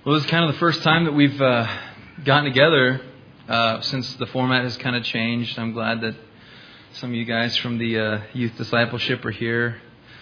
Well, this is kind of the first time that we've gotten together since the format has kind of changed. I'm glad that some of you guys from the youth discipleship are here.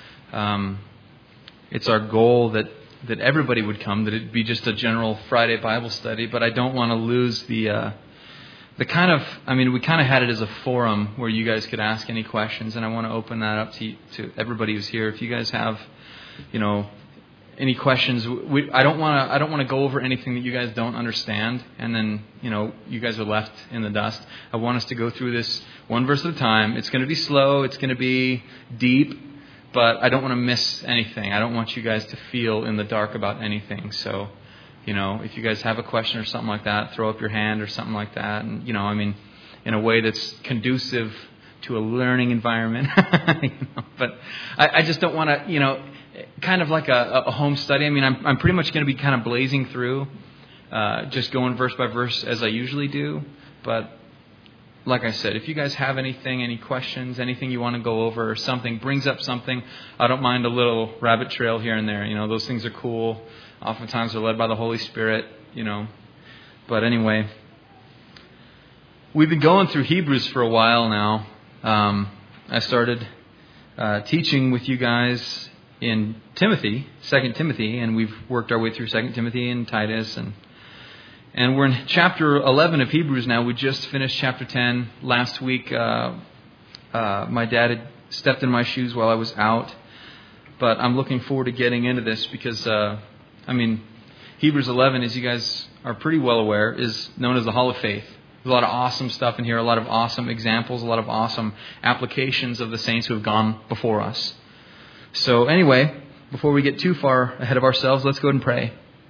It's our goal that everybody would come, that it'd be just a general Friday Bible study, but I don't want to lose the kind of, we kind of had it as a forum where you guys could ask any questions, and I want to open that up to everybody who's here. If you guys have, any questions, I don't want to go over anything that you guys don't understand, and then, you guys are left in the dust. I want us to go through this one verse at a time. It's going to be slow, it's going to be deep, but I don't want to miss anything. I don't want you guys to feel in the dark about anything. So, if you guys have a question or something like that, throw up your hand or something like that, and, in a way that's conducive to a learning environment. But I just don't want to, kind of like a home study. I'm pretty much going to be kind of blazing through, just going verse by verse as I usually do. But like I said, if you guys have anything, any questions, anything you want to go over or something, brings up something, I don't mind a little rabbit trail here and there. Those things are cool. Oftentimes they're led by the Holy Spirit, But anyway, we've been going through Hebrews for a while now. I started teaching with you guys in Timothy, 2 Timothy, and we've worked our way through 2 Timothy and Titus, and we're in chapter 11 of Hebrews now. We just finished chapter 10 last week. My dad had stepped in my shoes while I was out, but I'm looking forward to getting into this because, Hebrews 11, as you guys are pretty well aware, is known as the Hall of Faith. There's a lot of awesome stuff in here, a lot of awesome examples, a lot of awesome applications of the saints who have gone before us. So anyway, before we get too far ahead of ourselves, let's go ahead and pray.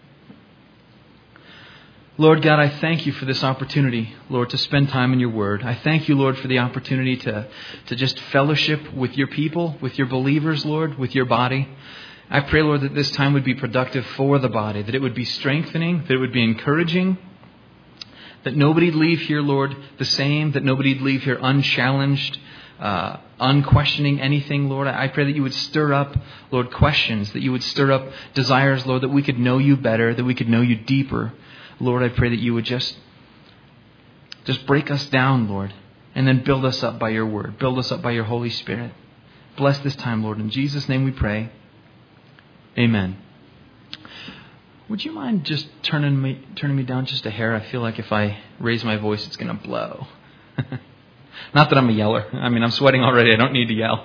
Lord God, I thank you for this opportunity, Lord, to spend time in your word. I thank you, Lord, for the opportunity to just fellowship with your people, with your believers, Lord, with your body. I pray, Lord, that this time would be productive for the body, that it would be strengthening, that it would be encouraging, that nobody'd leave here, Lord, the same, that nobody'd leave here unchallenged, unquestioning anything, Lord. I pray that you would stir up, Lord, questions, that you would stir up desires, Lord, that we could know you better, that we could know you deeper. Lord, I pray that you would just break us down, Lord, and then build us up by your word. Build us up by your Holy Spirit. Bless this time, Lord. In Jesus' name we pray. Amen. Would you mind just turning me down just a hair? I feel like if I raise my voice, it's going to blow. Not that I'm a yeller. I'm sweating already. I don't need to yell.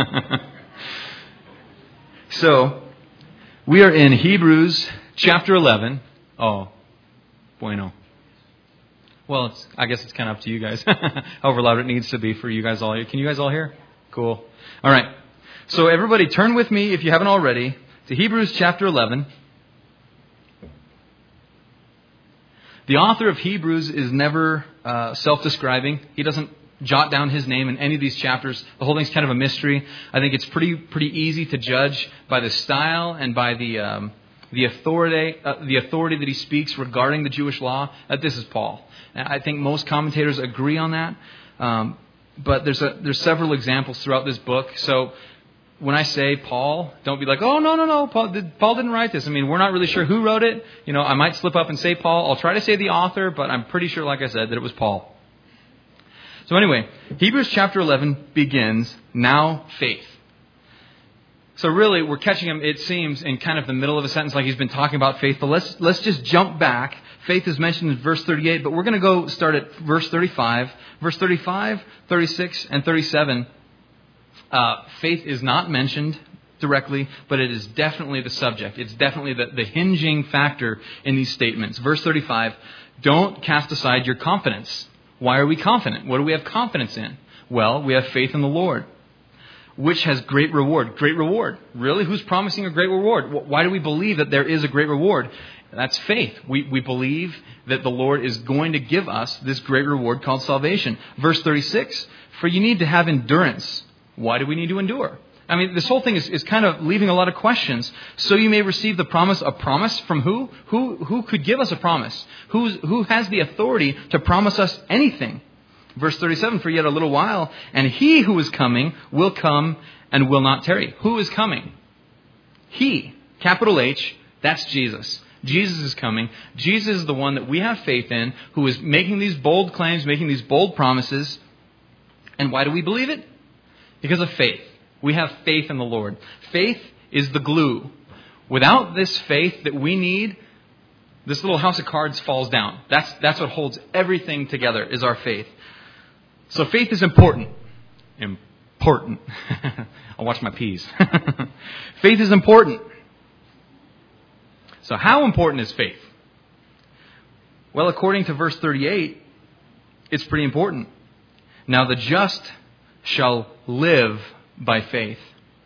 So, we are in Hebrews chapter 11. Oh, bueno. Well, I guess it's kind of up to you guys. However loud it needs to be for you guys all here. Can you guys all hear? Cool. All right. So everybody turn with me, if you haven't already, to Hebrews chapter 11. The author of Hebrews is never self-describing. He doesn't jot down his name in any of these chapters. The whole thing's kind of a mystery. I think it's pretty easy to judge by the style and by the authority that he speaks regarding the Jewish law that this is Paul. And I think most commentators agree on that. But there's several examples throughout this book. So when I say Paul, don't be like, oh, no, Paul didn't write this. We're not really sure who wrote it. I might slip up and say Paul. I'll try to say the author, but I'm pretty sure, like I said, that it was Paul. So anyway, Hebrews chapter 11 begins, now faith. So really, we're catching him, it seems, in kind of the middle of a sentence like he's been talking about faith. But let's just jump back. Faith is mentioned in verse 38, but we're going to go start at verse 35. Verse 35, 36, and 37. Faith is not mentioned directly, but it is definitely the subject. It's definitely the hinging factor in these statements. Verse 35, don't cast aside your confidence. Why are we confident? What do we have confidence in? Well, we have faith in the Lord, which has great reward. Great reward. Really? Who's promising a great reward? Why do we believe that there is a great reward? That's faith. We believe that the Lord is going to give us this great reward called salvation. Verse 36, for you need to have endurance. Why do we need to endure? This whole thing is kind of leaving a lot of questions. So you may receive the promise. A promise from who? Who could give us a promise? Who has the authority to promise us anything? Verse 37, for yet a little while, and he who is coming will come and will not tarry. Who is coming? He, capital H, that's Jesus. Jesus is coming. Jesus is the one that we have faith in, who is making these bold claims, making these bold promises. And why do we believe it? Because of faith. We have faith in the Lord. Faith is the glue. Without this faith that we need, this little house of cards falls down. That's what holds everything together, is our faith. So faith is important. Important. I'll watch my P's. Faith is important. So how important is faith? Well, according to verse 38, it's pretty important. Now the just shall live by faith.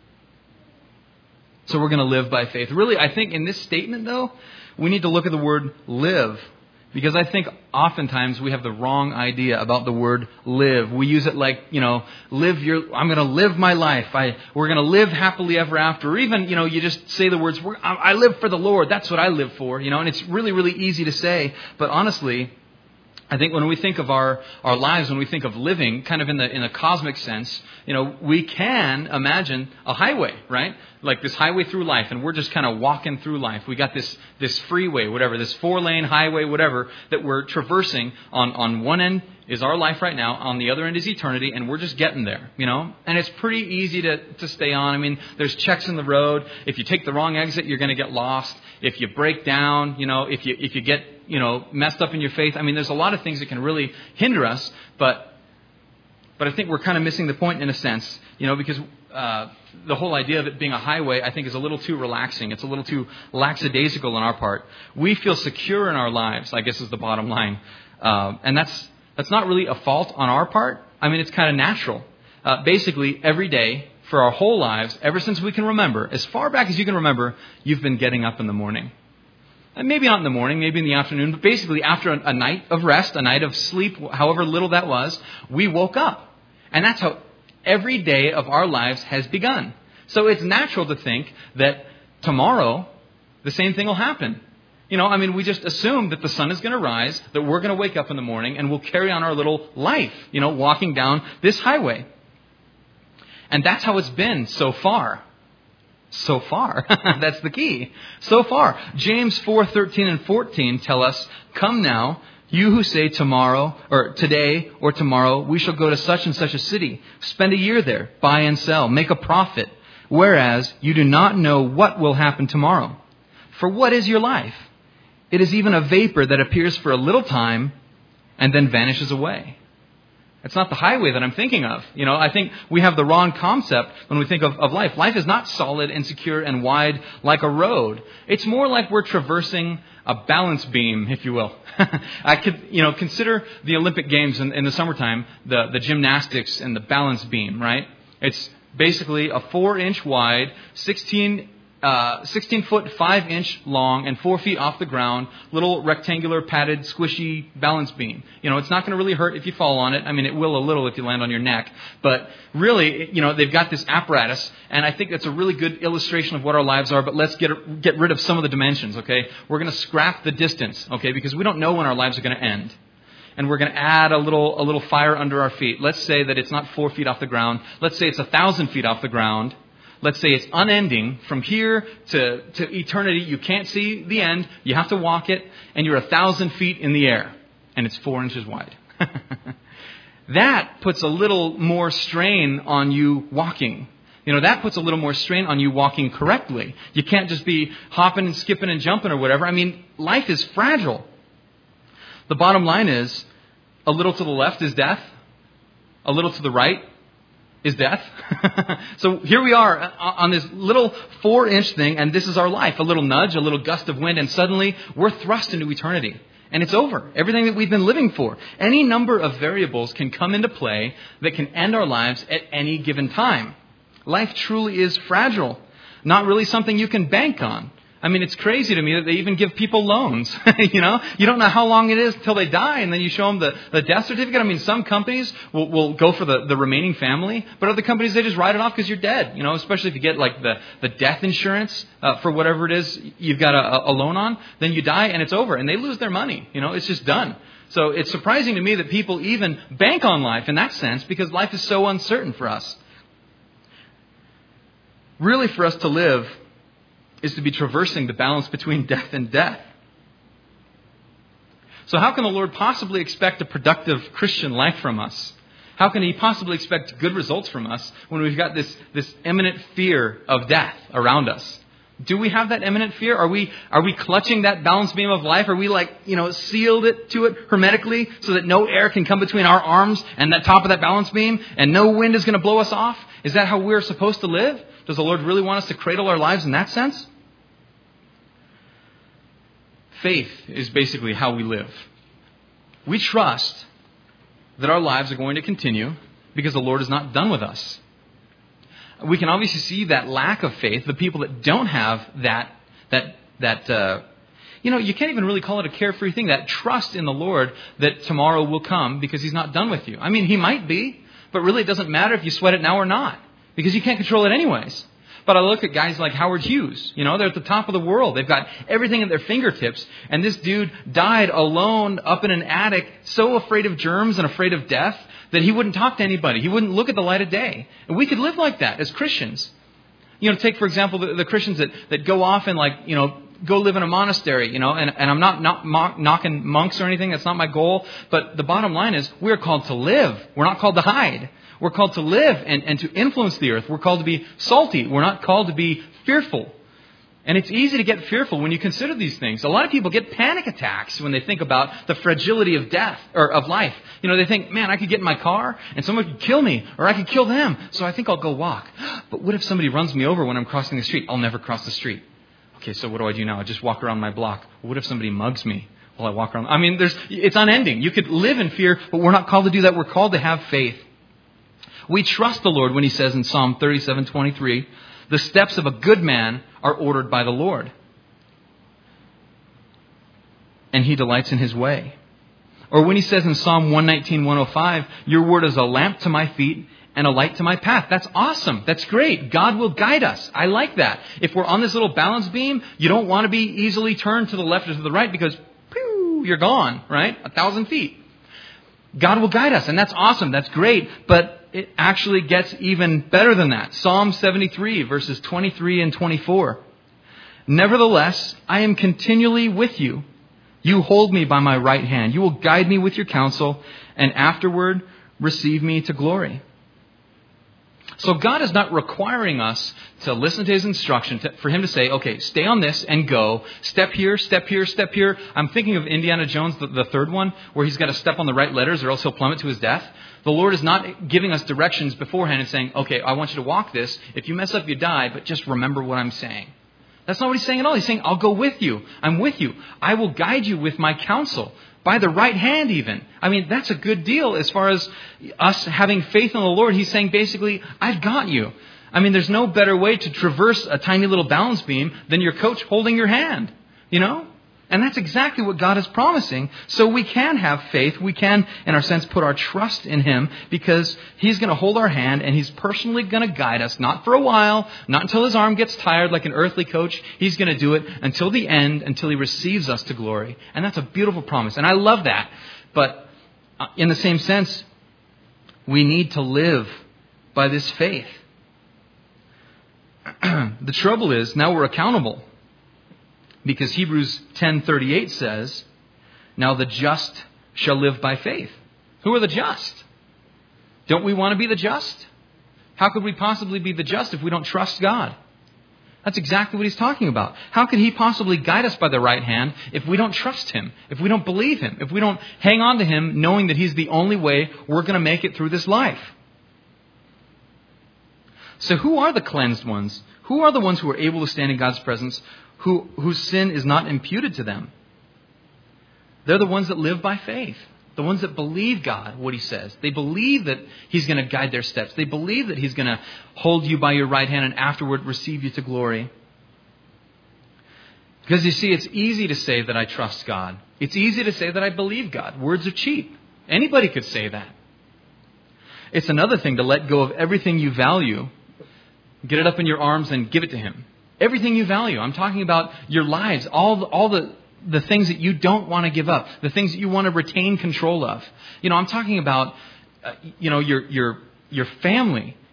So we're going to live by faith. Really, I think in this statement, though, we need to look at the word live. Because I think oftentimes we have the wrong idea about the word live. We use it like, I'm going to live my life. We're going to live happily ever after. Or even, you just say the words, I live for the Lord. That's what I live for. And it's really, really easy to say. But honestly, I think when we think of our lives, when we think of living, kind of in a cosmic sense, we can imagine a highway, right? Like this highway through life, and we're just kind of walking through life. We got this freeway, whatever, this 4-lane highway, whatever, that we're traversing. On one end is our life right now, on the other end is eternity, and we're just getting there, And it's pretty easy to stay on. I mean, there's checks in the road. If you take the wrong exit, you're going to get lost. If you break down, if you get messed up in your faith. I mean, there's a lot of things that can really hinder us, but I think we're kind of missing the point in a sense, because the whole idea of it being a highway, I think, is a little too relaxing. It's a little too lackadaisical on our part. We feel secure in our lives, I guess, is the bottom line. And that's not really a fault on our part. I mean, it's kind of natural. Basically, every day for our whole lives, ever since we can remember, as far back as you can remember, you've been getting up in the morning. And maybe not in the morning, maybe in the afternoon, but basically after a night of rest, a night of sleep, however little that was, we woke up. And that's how every day of our lives has begun. So it's natural to think that tomorrow the same thing will happen. We just assume that the sun is going to rise, that we're going to wake up in the morning, and we'll carry on our little life, walking down this highway. And that's how it's been so far. So far. That's the key. So far. James 4:13 and 14 tell us, "Come now, you who say tomorrow, or today or tomorrow, we shall go to such and such a city, spend a year there, buy and sell, make a profit, whereas you do not know what will happen tomorrow. For what is your life? It is even a vapor that appears for a little time and then vanishes away." It's not the highway that I'm thinking of. I think we have the wrong concept when we think of life. Life is not solid and secure and wide like a road. It's more like we're traversing a balance beam, if you will. I could, consider the Olympic Games in the summertime, the gymnastics and the balance beam, right? It's basically a 4-inch wide, 16 foot, 5-inch long, and 4 feet off the ground, little rectangular, padded, squishy balance beam. It's not going to really hurt if you fall on it. I mean, it will a little if you land on your neck. But really, they've got this apparatus, and I think that's a really good illustration of what our lives are. But let's get rid of some of the dimensions, okay? We're going to scrap the distance, okay? Because we don't know when our lives are going to end. And we're going to add a little fire under our feet. Let's say that it's not 4 feet off the ground. Let's say it's 1,000 feet off the ground. Let's say it's unending from here to eternity. You can't see the end. You have to walk it, and you're 1,000 feet in the air, and it's 4 inches wide. That puts a little more strain on you walking. That puts a little more strain on you walking correctly. You can't just be hopping and skipping and jumping or whatever. I mean, life is fragile. The bottom line is, a little to the left is death. A little to the right is death. So here we are on this little 4-inch thing, and this is our life. A little nudge, a little gust of wind, and suddenly we're thrust into eternity. And it's over. Everything that we've been living for. Any number of variables can come into play that can end our lives at any given time. Life truly is fragile. Not really something you can bank on. I mean, it's crazy to me that they even give people loans. You don't know how long it is until they die, and then you show them the death certificate. I mean, some companies will go for the remaining family, but other companies, they just write it off because you're dead. Especially if you get like the death insurance for whatever it is you've got a loan on, then you die and it's over, and they lose their money. It's just done. So it's surprising to me that people even bank on life in that sense, because life is so uncertain for us. Really, for us to live is to be traversing the balance between death and death. So how can the Lord possibly expect a productive Christian life from us? How can He possibly expect good results from us when we've got this imminent fear of death around us? Do we have that imminent fear? Are we clutching that balance beam of life? Are we sealed to it hermetically so that no air can come between our arms and that top of that balance beam and no wind is going to blow us off? Is that how we're supposed to live? Does the Lord really want us to cradle our lives in that sense? Faith is basically how we live. We trust that our lives are going to continue because the Lord is not done with us. We can obviously see that lack of faith, the people that don't have that you can't even really call it a carefree thing, that trust in the Lord that tomorrow will come because He's not done with you. I mean, He might be, but really it doesn't matter if you sweat it now or not because you can't control it anyways. But I look at guys like Howard Hughes. They're at the top of the world. They've got everything at their fingertips. And this dude died alone up in an attic, so afraid of germs and afraid of death that he wouldn't talk to anybody. He wouldn't look at the light of day. And we could live like that as Christians. Take, for example, the Christians that go off and go live in a monastery, and I'm not knocking monks or anything. That's not my goal. But the bottom line is we're called to live. We're not called to hide. We're called to live and to influence the earth. We're called to be salty. We're not called to be fearful. And it's easy to get fearful when you consider these things. A lot of people get panic attacks when they think about the fragility of death or of life. They think, man, I could get in my car and someone could kill me or I could kill them. So I think I'll go walk. But what if somebody runs me over when I'm crossing the street? I'll never cross the street. Okay, so what do I do now? I just walk around my block. What if somebody mugs me while I walk around? I mean, it's unending. You could live in fear, but we're not called to do that. We're called to have faith. We trust the Lord when He says in Psalm 37:23, the steps of a good man are ordered by the Lord, and He delights in His way. Or when He says in Psalm 119:105, your word is a lamp to my feet and a light to my path. That's awesome. That's great. God will guide us. I like that. If we're on this little balance beam, you don't want to be easily turned to the left or to the right because you're gone, right? 1,000 feet. God will guide us, and that's awesome. That's great. But it actually gets even better than that. Psalm 73, verses 23 and 24. Nevertheless, I am continually with you. You hold me by my right hand. You will guide me with your counsel, and afterward receive me to glory. So God is not requiring us to listen to His instruction, for Him to say, okay, stay on this and go. Step here, step here, step here. I'm thinking of Indiana Jones, the third one, where he's got to step on the right letters or else he'll plummet to his death. The Lord is not giving us directions beforehand and saying, okay, I want you to walk this. If you mess up, you die, but just remember what I'm saying. That's not what He's saying at all. He's saying, I'll go with you. I'm with you. I will guide you with my counsel. By the right hand even. I mean, that's a good deal as far as us having faith in the Lord. He's saying basically, I've got you. I mean, there's no better way to traverse a tiny little balance beam than your coach holding your hand. And that's exactly what God is promising. So we can have faith. We can, in our sense, put our trust in Him because He's going to hold our hand and He's personally going to guide us. Not for a while, not until His arm gets tired like an earthly coach. He's going to do it until the end, until He receives us to glory. And that's a beautiful promise. And I love that. But in the same sense, we need to live by this faith. The trouble is, now we're accountable. Because Hebrews 10:38 says, now the just shall live by faith. Who are the just? Don't we want to be the just? How could we possibly be the just if we don't trust God? That's exactly what He's talking about. How could He possibly guide us by the right hand if we don't trust Him, if we don't believe Him, if we don't hang on to Him knowing that He's the only way we're going to make it through this life? So who are the cleansed ones? Who are the ones who are able to stand in God's presence whose sin is not imputed to them? They're the ones that live by faith. The ones that believe God, what He says. They believe that He's going to guide their steps. They believe that He's going to hold you by your right hand and afterward receive you to glory. Because you see, it's easy to say that I trust God. It's easy to say that I believe God. Words are cheap. Anybody could say that. It's another thing to let go of everything you value, get it up in your arms and give it to Him. Everything you value. I'm talking about your lives, all the things that you don't want to give up, the things that you want to retain control of. I'm talking about, your family.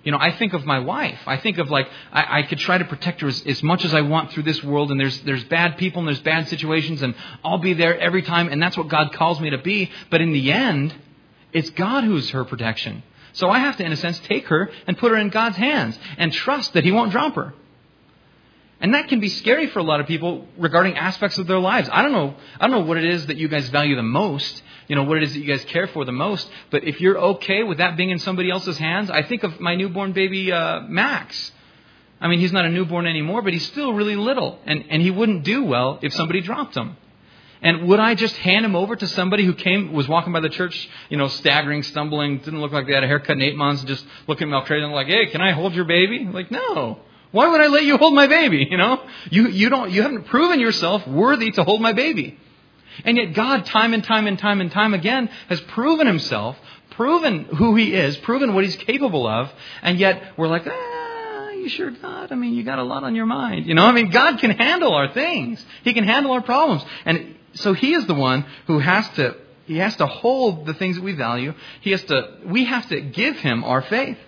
I think of my wife. I think of I could try to protect her as much as I want through this world, and there's bad people and there's bad situations, and I'll be there every time, and that's what God calls me to be. But in the end, it's God who's her protection. So I have to, in a sense, take her and put her in God's hands and trust that He won't drop her. And that can be scary for a lot of people regarding aspects of their lives. I don't know what it is that you guys value the most, what it is that you guys care for the most. But if you're okay with that being in somebody else's hands, I think of my newborn baby, Max. I mean, he's not a newborn anymore, but he's still really little. And he wouldn't do well if somebody dropped him. And would I just hand him over to somebody who was walking by the church, staggering, stumbling, didn't look like they had a haircut in 8 months, and just looking maltreated, like, hey, can I hold your baby? Like, no. Why would I let you hold my baby? You haven't proven yourself worthy to hold my baby. And yet God, time and time again, has proven Himself, proven who He is, proven what He's capable of. And yet we're like, you sure, God? I mean, you got a lot on your mind. God can handle our things. He can handle our problems. And so He is the one who has to hold the things that we value. We have to give Him our faith.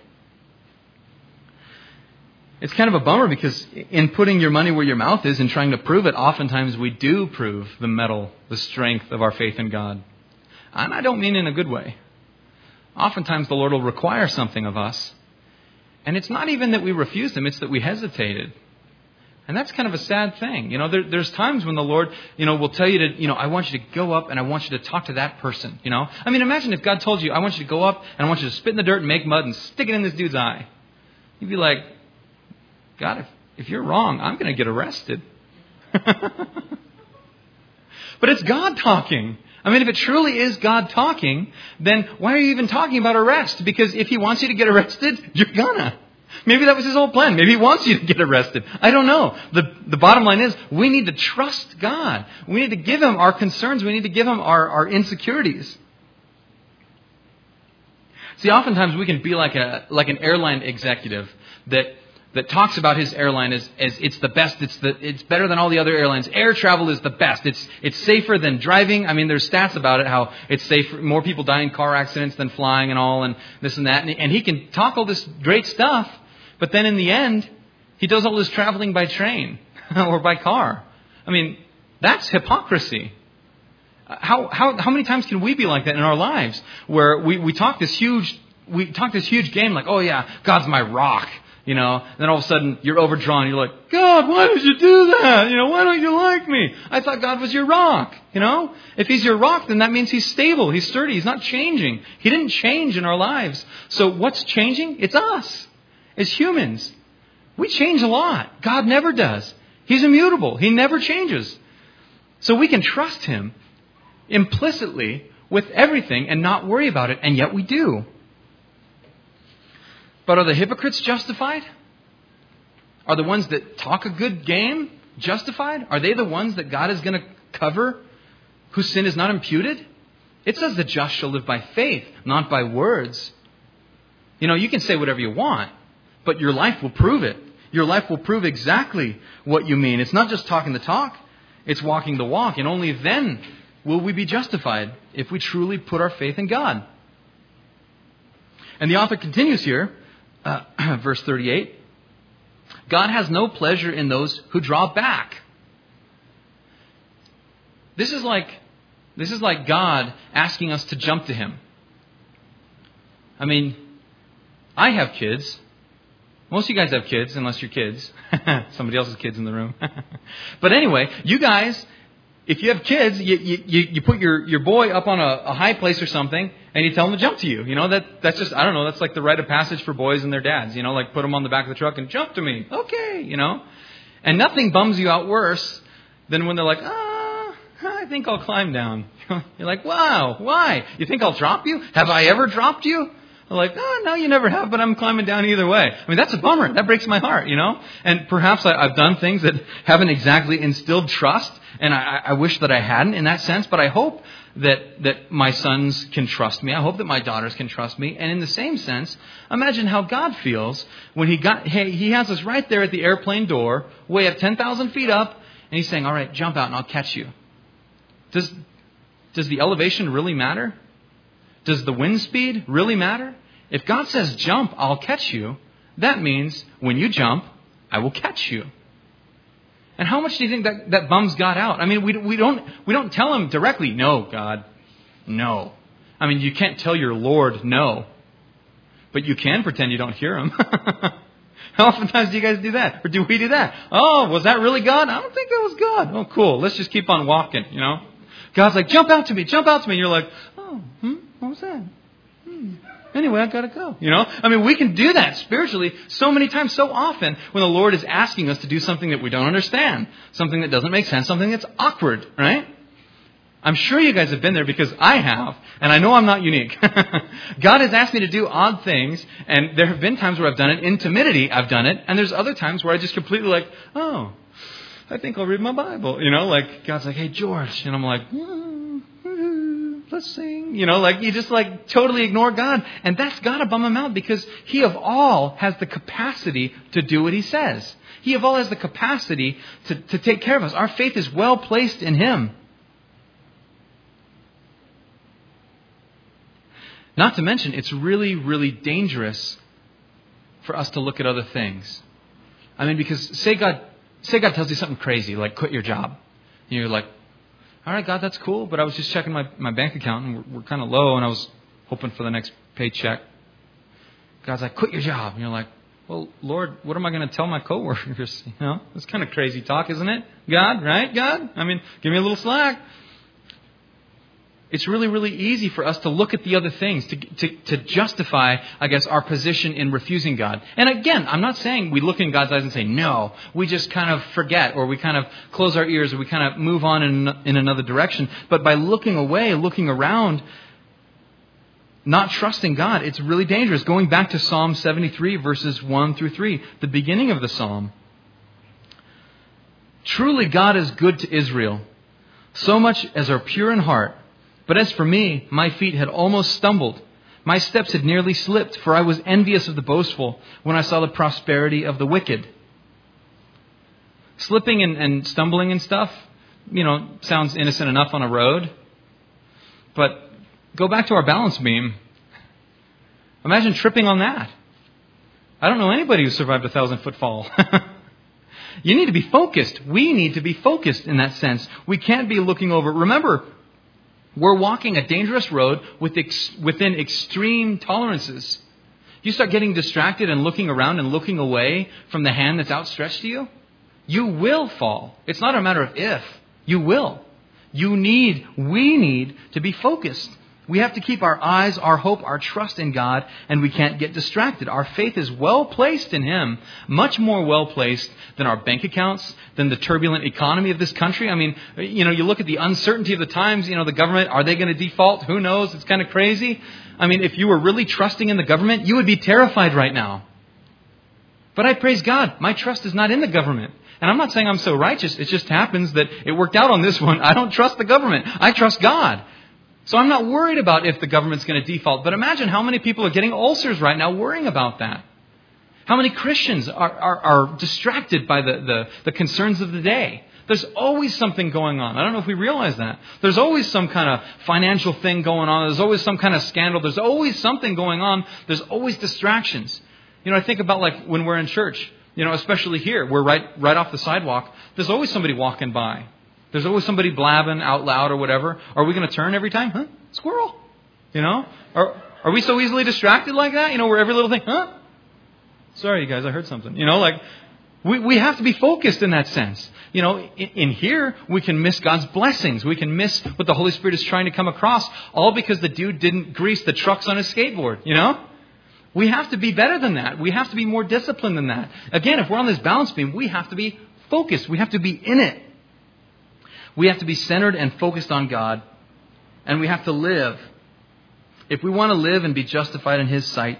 It's kind of a bummer because in putting your money where your mouth is and trying to prove it, oftentimes we do prove the mettle, the strength of our faith in God. And I don't mean in a good way. Oftentimes the Lord will require something of us. And it's not even that we refused Him, it's that we hesitated. And that's kind of a sad thing. There's times when the Lord, will tell you to, I want you to go up and I want you to talk to that person, I mean, imagine if God told you, I want you to go up and I want you to spit in the dirt and make mud and stick it in this dude's eye. You'd be like, God, if you're wrong, I'm going to get arrested. But it's God talking. I mean, if it truly is God talking, then why are you even talking about arrest? Because if He wants you to get arrested, you're gonna. Maybe that was His whole plan. Maybe He wants you to get arrested. I don't know. The bottom line is we need to trust God. We need to give Him our concerns. We need to give Him our insecurities. See, oftentimes we can be like an airline executive that talks about his airline as it's the best, it's better than all the other airlines. Air travel is the best. It's safer than driving. I mean, there's stats about it, how it's safer, more people die in car accidents than flying and all, and this and that. And he can talk all this great stuff, but then in the end, he does all this traveling by train or by car. I mean, that's hypocrisy. How many times can we be like that in our lives, where we talk this huge game like, oh yeah, God's my rock. Then all of a sudden you're overdrawn. You're like, God, why did you do that? Why don't you like me? I thought God was your rock. If He's your rock, then that means He's stable. He's sturdy. He's not changing. He didn't change in our lives. So what's changing? It's us. As humans. We change a lot. God never does. He's immutable. He never changes. So we can trust Him implicitly with everything and not worry about it. And yet we do. But are the hypocrites justified? Are the ones that talk a good game justified? Are they the ones that God is going to cover, whose sin is not imputed? It says the just shall live by faith, not by words. You can say whatever you want, but your life will prove it. Your life will prove exactly what you mean. It's not just talking the talk, it's walking the walk. And only then will we be justified, if we truly put our faith in God. And the author continues here. Verse 38, God has no pleasure in those who draw back. This is like God asking us to jump to Him. I mean, I have kids. Most of you guys have kids, unless you're kids. Somebody else's kids in the room. But anyway, you guys, if you have kids, you put your boy up on a high place or something, and you tell him to jump to you. That's just, I don't know, that's like the rite of passage for boys and their dads. Like put them on the back of the truck and jump to me. Okay, And nothing bums you out worse than when they're like, I think I'll climb down. You're like, wow, why? You think I'll drop you? Have I ever dropped you? They're like, no, you never have, but I'm climbing down either way. I mean, that's a bummer. That breaks my heart, And perhaps I've done things that haven't exactly instilled trust, and I wish that I hadn't in that sense, but I hope that my sons can trust me. I hope that my daughters can trust me. And in the same sense, imagine how God feels when He has us right there at the airplane door, way up 10,000 feet up, and He's saying, all right, jump out and I'll catch you. Does the elevation really matter? Does the wind speed really matter? If God says jump, I'll catch you, that means when you jump, I will catch you. And how much do you think that bums God out? I mean, we don't tell him directly, no, God, no. I mean, you can't tell your Lord no. But you can pretend you don't hear him. How oftentimes do you guys do that? Or do we do that? Oh, was that really God? I don't think that was God. Oh, cool. Let's just keep on walking, you know. God's like, jump out to me. And you're like, oh, what was that? Anyway, I got to go. You know, I mean, we can do that spiritually so many times, so often when the Lord is asking us to do something that we don't understand, something that doesn't make sense, something that's awkward, right? I'm sure you guys have been there because I have, and I know I'm not unique. God has asked me to do odd things, and there have been times where I've done it. In timidity, I've done it, and there's other times where I just completely like, oh, I think I'll read my Bible. You know, like God's like, hey, George. And I'm like, let's sing. You know, like you just like totally ignore God. And that's got to bum him out because he of all has the capacity to do what he says. He of all has the capacity to take care of us. Our faith is well placed in him. Not to mention, it's really, really dangerous for us to look at other things. I mean, because say God tells you something crazy, like quit your job. And you're like, all right, God, that's cool, but I was just checking my bank account and we're kind of low and I was hoping for the next paycheck. God's like, quit your job. And you're like, well, Lord, what am I going to tell my coworkers? You know, it's kind of crazy talk, isn't it? God, right? God? I mean, give me a little slack. It's really, really easy for us to look at the other things, to justify, I guess, our position in refusing God. And again, I'm not saying we look in God's eyes and say, no. We just kind of forget, or we kind of close our ears, or we kind of move on in another direction. But by looking away, looking around, not trusting God, it's really dangerous. Going back to Psalm 73, verses 1 through 3, the beginning of the psalm. Truly God is good to Israel, so much as are pure in heart. But as for me, my feet had almost stumbled. My steps had nearly slipped, for I was envious of the boastful when I saw the prosperity of the wicked. Slipping and stumbling and stuff, you know, sounds innocent enough on a road. But go back to our balance beam. Imagine tripping on that. I don't know anybody who survived a 1,000-foot fall. You need to be focused. We need to be focused in that sense. We can't be looking over. Remember, we're walking a dangerous road within extreme tolerances. You start getting distracted and looking around and looking away from the hand that's outstretched to you, you will fall. It's not a matter of if. You will. We need to be focused. We have to keep our eyes, our hope, our trust in God, and we can't get distracted. Our faith is well placed in him, much more well placed than our bank accounts, than the turbulent economy of this country. I mean, you know, you look at the uncertainty of the times, you know, the government, are they going to default? Who knows? It's kind of crazy. I mean, if you were really trusting in the government, you would be terrified right now. But I praise God, my trust is not in the government. And I'm not saying I'm so righteous. It just happens that it worked out on this one. I don't trust the government. I trust God. So I'm not worried about if the government's going to default. But imagine how many people are getting ulcers right now worrying about that. How many Christians are distracted by the concerns of the day. There's always something going on. I don't know if we realize that. There's always some kind of financial thing going on. There's always some kind of scandal. There's always something going on. There's always distractions. You know, I think about like when we're in church, you know, especially here, we're right off the sidewalk. There's always somebody walking by. There's always somebody blabbing out loud or whatever. Are we going to turn every time? Huh? Squirrel. You know? Are we so easily distracted like that? You know, where every little thing, huh? Sorry, you guys, I heard something. You know, like, we have to be focused in that sense. You know, in here, we can miss God's blessings. We can miss what the Holy Spirit is trying to come across, all because the dude didn't grease the trucks on his skateboard, you know? We have to be better than that. We have to be more disciplined than that. Again, if we're on this balance beam, we have to be focused. We have to be in it. We have to be centered and focused on God. And we have to live. If we want to live and be justified in his sight,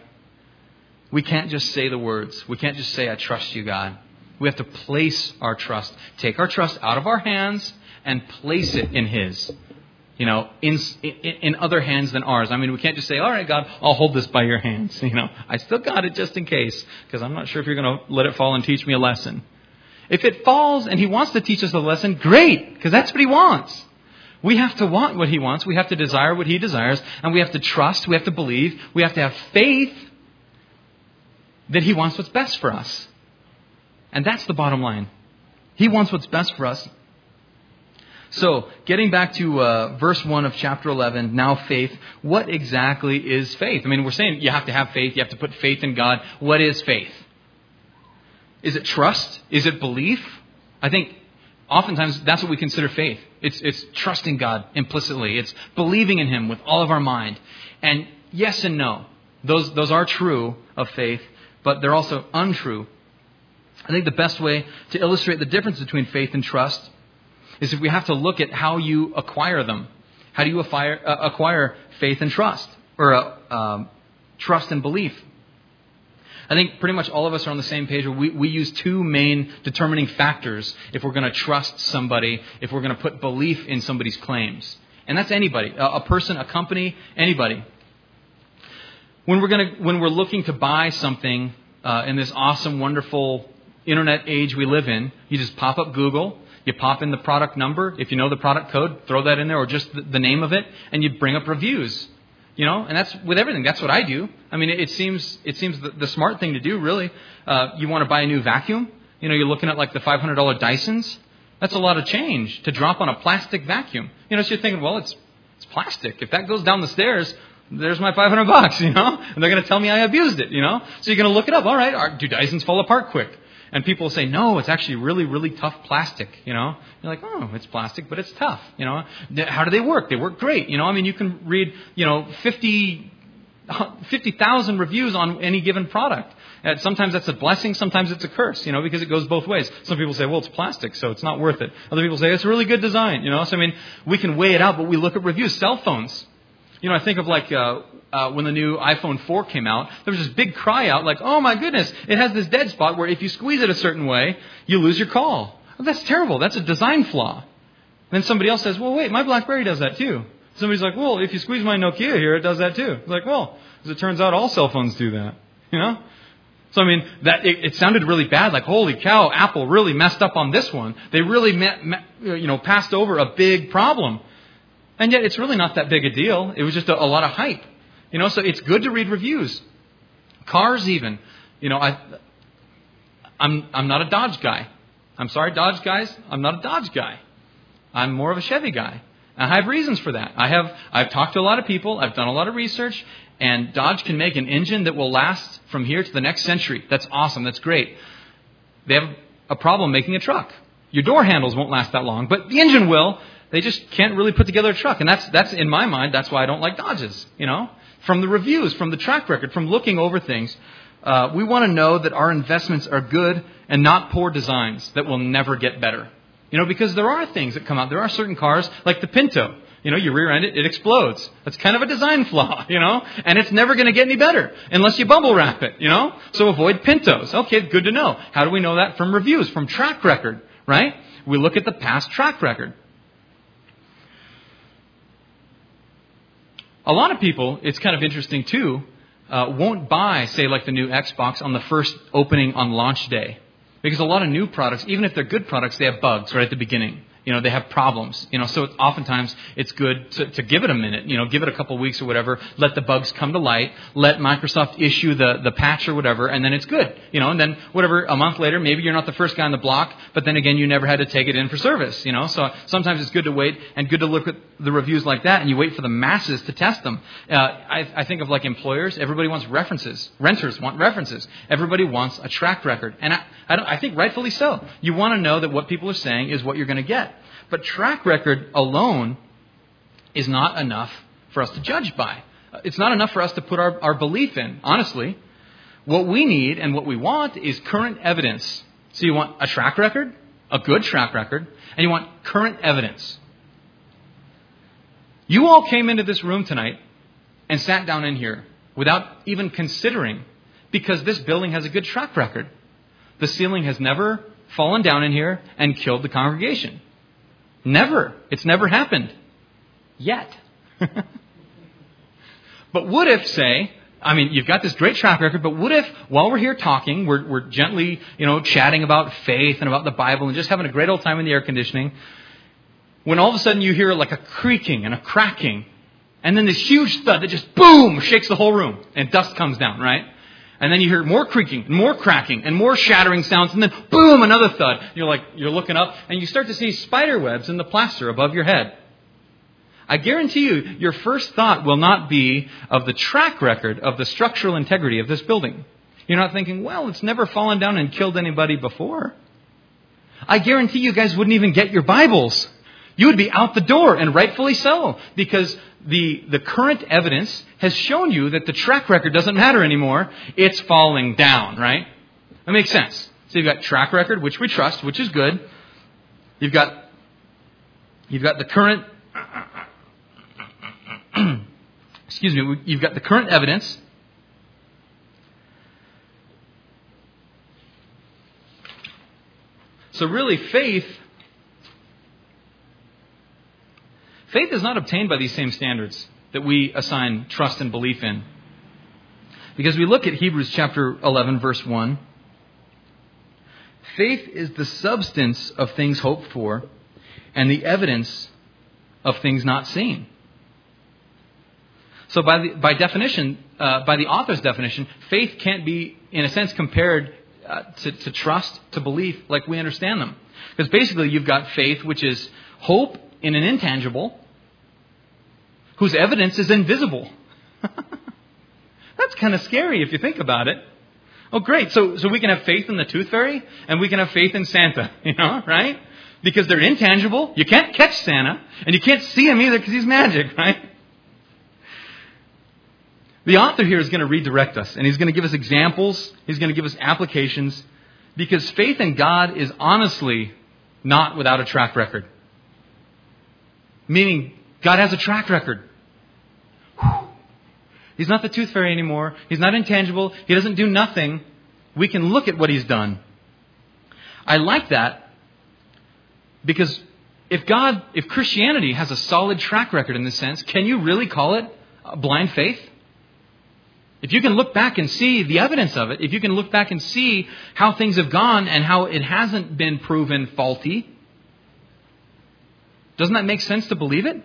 we can't just say the words. We can't just say, I trust you, God. We have to place our trust. Take our trust out of our hands and place it in his. You know, in other hands than ours. I mean, we can't just say, all right, God, I'll hold this by your hands. You know, I still got it just in case, because I'm not sure if you're going to let it fall and teach me a lesson. If it falls and he wants to teach us a lesson, great, because that's what he wants. We have to want what he wants. We have to desire what he desires. And we have to trust. We have to believe. We have to have faith. that He wants what's best for us. And that's the bottom line. He wants what's best for us. So, getting back to verse 1 of chapter 11, now faith. What exactly is faith? I mean, we're saying you have to have faith. You have to put faith in God. What is faith? Is it trust? Is it belief? I think oftentimes that's what we consider faith. It's trusting God implicitly. It's believing in Him with all of our mind. And yes and no. Those are true of faith, but they're also untrue. I think the best way to illustrate the difference between faith and trust is if we have to look at how you acquire them. How do you acquire faith and trust? Or trust and belief? I think pretty much all of us are on the same page. We use two main determining factors if we're going to trust somebody, if we're going to put belief in somebody's claims. And that's anybody, a person, a company, anybody. When we're looking to buy something in this awesome, wonderful internet age we live in, you just pop up Google. You pop in the product number. If you know the product code, throw that in there, or just the name of it, and you bring up reviews. And that's with everything. That's what I do. I mean, it seems the smart thing to do, really. You want to buy a new vacuum. You're looking at like the $500 Dysons. That's a lot of change to drop on a plastic vacuum. So you're thinking, well, it's plastic. If that goes down the stairs, there's my $500, and they're going to tell me I abused it, So you're going to look it up. All right, do Dysons fall apart quick? And people say, no, it's actually really, really tough plastic, You're like, oh, it's plastic, but it's tough, How do they work? They work great, I mean, you can read, 50,000 reviews on any given product. And sometimes that's a blessing, sometimes it's a curse, because it goes both ways. Some people say, well, it's plastic, so it's not worth it. Other people say, it's a really good design, So, I mean, we can weigh it out, but we look at reviews. Cell phones. I think of like when the new iPhone 4 came out, there was this big cry out like, oh my goodness, it has this dead spot where if you squeeze it a certain way, you lose your call. Well, that's terrible. That's a design flaw. Then somebody else says, well, wait, my BlackBerry does that too. Somebody's like, well, if you squeeze my Nokia here, it does that too. It's like, well, as it turns out, all cell phones do that, So, I mean, it sounded really bad, like, holy cow, Apple really messed up on this one. They really, passed over a big problem. And yet it's really not that big a deal. It was just a lot of hype. So it's good to read reviews. Cars even. I'm not a Dodge guy. I'm sorry, Dodge guys. I'm not a Dodge guy. I'm more of a Chevy guy. And I have reasons for that. I've talked to a lot of people. I've done a lot of research. And Dodge can make an engine that will last from here to the next century. That's awesome. That's great. They have a problem making a truck. Your door handles won't last that long, but the engine will. They just can't really put together a truck. And that's in my mind, that's why I don't like Dodges, From the reviews, from the track record, from looking over things, we want to know that our investments are good and not poor designs that will never get better. Because there are things that come out. There are certain cars, like the Pinto. You rear end it, it explodes. That's kind of a design flaw, And it's never going to get any better unless you bubble wrap it, So avoid Pintos. Okay, good to know. How do we know that? From reviews, from track record, right? We look at the past track record. A lot of people, it's kind of interesting too, won't buy, say, like the new Xbox on the first opening on launch day. Because a lot of new products, even if they're good products, they have bugs right at the beginning. They have problems. So oftentimes it's good to give it a minute, give it a couple of weeks or whatever, let the bugs come to light, let Microsoft issue the patch or whatever, and then it's good. And then whatever, a month later, maybe you're not the first guy on the block, but then again, you never had to take it in for service, So sometimes it's good to wait and good to look at the reviews like that, and you wait for the masses to test them. I think of like employers, everybody wants references. Renters want references. Everybody wants a track record. And I think rightfully so. You want to know that what people are saying is what you're going to get. But track record alone is not enough for us to judge by. It's not enough for us to put our belief in, honestly. What we need and what we want is current evidence. So you want a track record, a good track record, and you want current evidence. You all came into this room tonight and sat down in here without even considering, because this building has a good track record. The ceiling has never fallen down in here and killed the congregation. Never. It's never happened. Yet. But what if, say, you've got this great track record, but what if while we're here talking, we're gently, chatting about faith and about the Bible and just having a great old time in the air conditioning, when all of a sudden you hear like a creaking and a cracking, and then this huge thud that just boom shakes the whole room and dust comes down, right? And then you hear more creaking, and more cracking, and more shattering sounds, and then boom, another thud. You're looking up, and you start to see spider webs in the plaster above your head. I guarantee you, your first thought will not be of the track record of the structural integrity of this building. You're not thinking, well, it's never fallen down and killed anybody before. I guarantee you guys wouldn't even get your Bibles. You would be out the door, and rightfully so, because the current evidence has shown you that the track record doesn't matter anymore. It's falling down, right? That makes sense. So you've got track record, which we trust, which is good. You've got the current you've got the current evidence. So really, faith is not obtained by these same standards that we assign trust and belief in. Because we look at Hebrews chapter 11, verse 1. Faith is the substance of things hoped for and the evidence of things not seen. So by definition, by the author's definition, faith can't be, in a sense, compared to trust, to belief, like we understand them. Because basically you've got faith, which is hope in an intangible, whose evidence is invisible. That's kind of scary if you think about it. Oh, great. So we can have faith in the tooth fairy, and we can have faith in Santa, right? Because they're intangible. You can't catch Santa, and you can't see him either because he's magic, right? The author here is going to redirect us, and he's going to give us examples. He's going to give us applications, because faith in God is honestly not without a track record. Meaning, God has a track record. He's not the tooth fairy anymore. He's not intangible. He doesn't do nothing. We can look at what he's done. I like that because if Christianity has a solid track record in this sense, can you really call it a blind faith? If you can look back and see the evidence of it, if you can look back and see how things have gone and how it hasn't been proven faulty, doesn't that make sense to believe it?